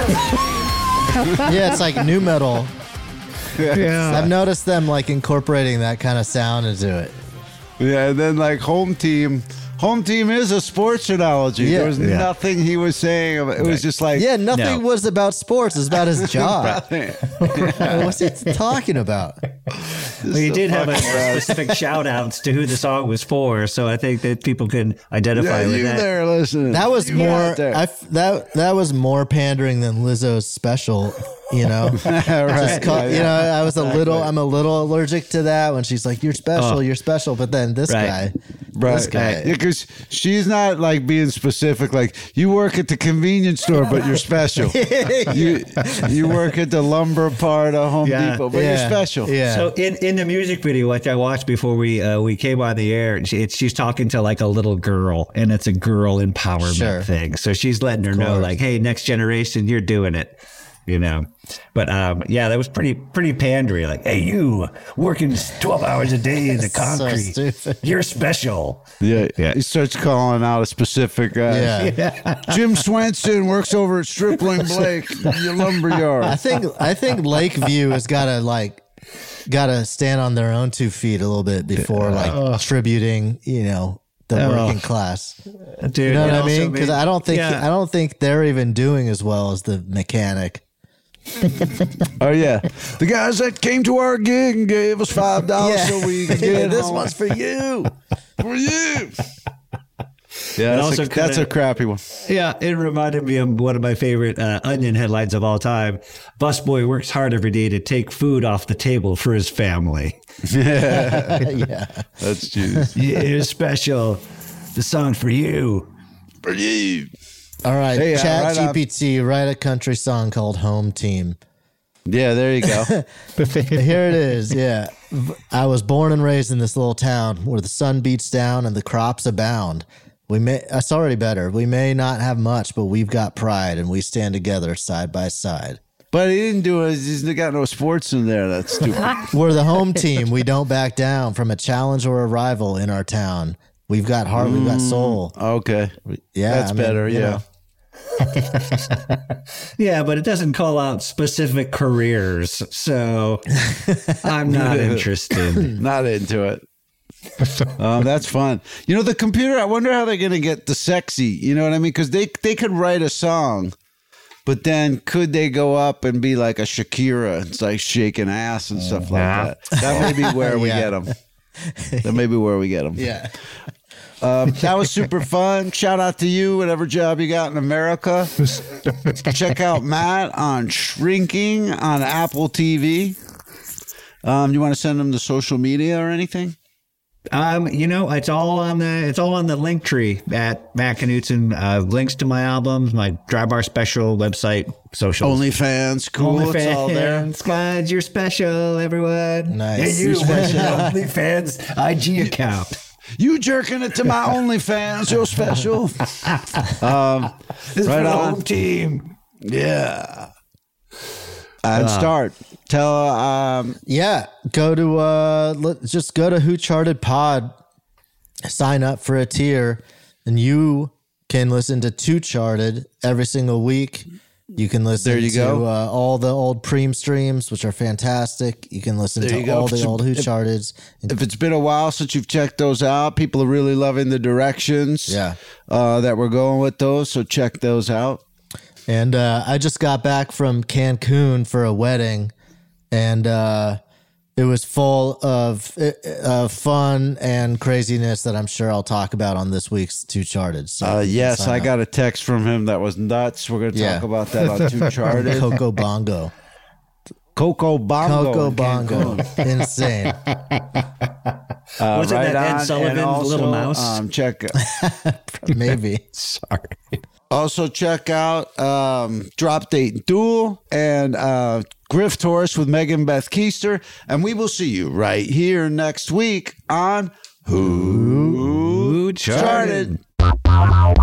home team. Yeah, it's like new metal. Yeah. I've noticed them like incorporating that kind of sound into it. Yeah, and then like home team. Home team is a sports analogy. Yeah. There was Yeah. nothing he was saying. It was just like, Yeah, nothing No. was about sports. It was about his job. What's he talking about? Well, he so did have a fucking gross. specific shout outs to who the song was for, so I think that people can identify Yeah, with you that. there listening. That was You more. out there. I f- that that was more pandering than Lizzo's special. You know, right. Just call- yeah, you know, yeah. I was a little. I'm a little allergic to that when she's like, "You're special, Oh. you're special," but then this Right. guy, Right. this guy, Because she's not like being specific, like you work at the convenience store, but you're special. you you work at the lumber part of Home Yeah. Depot, but Yeah. you're special. Yeah. So in, in the music video, which I watched before we uh, we came on the air, she, it's, she's talking to like a little girl, and it's a girl empowerment Sure. thing. So she's letting her know, course. like, "Hey, next generation, you're doing it," you know. But um, yeah, that was pretty pretty pandery. Like, "Hey, you working twelve hours a day in the So concrete, stupid. you're special." Yeah. Yeah. He starts calling out a specific guy. Yeah. Jim Swenson works over at Stripling Blake, your lumber yard. I think I think Lakeview has got to like got to stand on their own two feet a little bit before like tributing, you know, the Oh. working class. Dude, You know it what I also mean? Because made- I don't think yeah. I don't think they're even doing as well as the mechanic. Oh yeah, the guys that came to our gig and gave us five dollars Yeah. so we could get This home. one's for you. for you. It Yeah, that's, also a, that's kinda- a crappy one. Yeah, it reminded me of one of my favorite uh, Onion headlines of all time. Busboy works hard every day to take food off the table for his family. Yeah. That's juice. You're special. The song for you. For you. All right, Hey, uh, Chat right G on. P T, write a country song called Home Team. Yeah, there you go. Here it is. Yeah. I was born and raised in this little town where the sun beats down and the crops abound. We may, it's already better. We may not have much, but we've got pride and we stand together side by side. But he didn't do it. He's got no sports in there. That's stupid. We're the home team. We don't back down from a challenge or a rival in our town. We've got heart. We've got soul. Okay. Yeah. That's I mean, better. you Yeah. know. Yeah, but it doesn't call out specific careers, so I'm not interested. Not into it. um, that's fun. You know, the computer, I wonder how they're going to get the sexy. You know what I mean? Because they, they could write a song, but then could they go up and be like a Shakira? It's like shaking ass and stuff like that. That may be where we Yeah. get them. That may be where we get them. Yeah. Um, that was super fun. Shout out to you, whatever job you got in America. Check out Matt on Shrinking on Apple T V. Um, you want to send them the social media or anything? Um, you know, it's all on the it's all on the link tree at Matt Knutson. Uh, links to my albums, my Dry Bar Special website, socials. OnlyFans, cool. OnlyFans, It's all there. Glad you're special, everyone. Nice. Hey, you, You're special. OnlyFans I G account. You jerking it to my OnlyFans, you're special. um, right on. Team. Yeah. And start. Tell um Yeah, go to uh let, just go to Who Charted Pod, sign up for a tier, and you can listen to Two Charted every single week. You can listen There you to go. Uh, all the old Preem streams, which are fantastic. You can listen There you to go. all the So old Who if- Charteds. if it's been a while since you've checked those out, people are really loving the directions Yeah. uh, that we're going with those. So check those out. And uh, I just got back from Cancun for a wedding, and uh, it was full of uh, fun and craziness that I'm sure I'll talk about on this week's Two Charted. So Uh, yes, sign I up. got a text from him that was nuts. We're going to Yeah. talk about that on Two Charted. Coco Bongo. Coco Bongo. Coco in Bongo. Cancun. Insane. Uh, Was it right that Ed on. Sullivan, And also, Little Mouse? Um, check. Maybe. Sorry. Also, check out um, Drop Date Duel and uh, Griff Taurus with Megan Beth Keister. And we will see you right here next week on Who, Who Charted? Charted.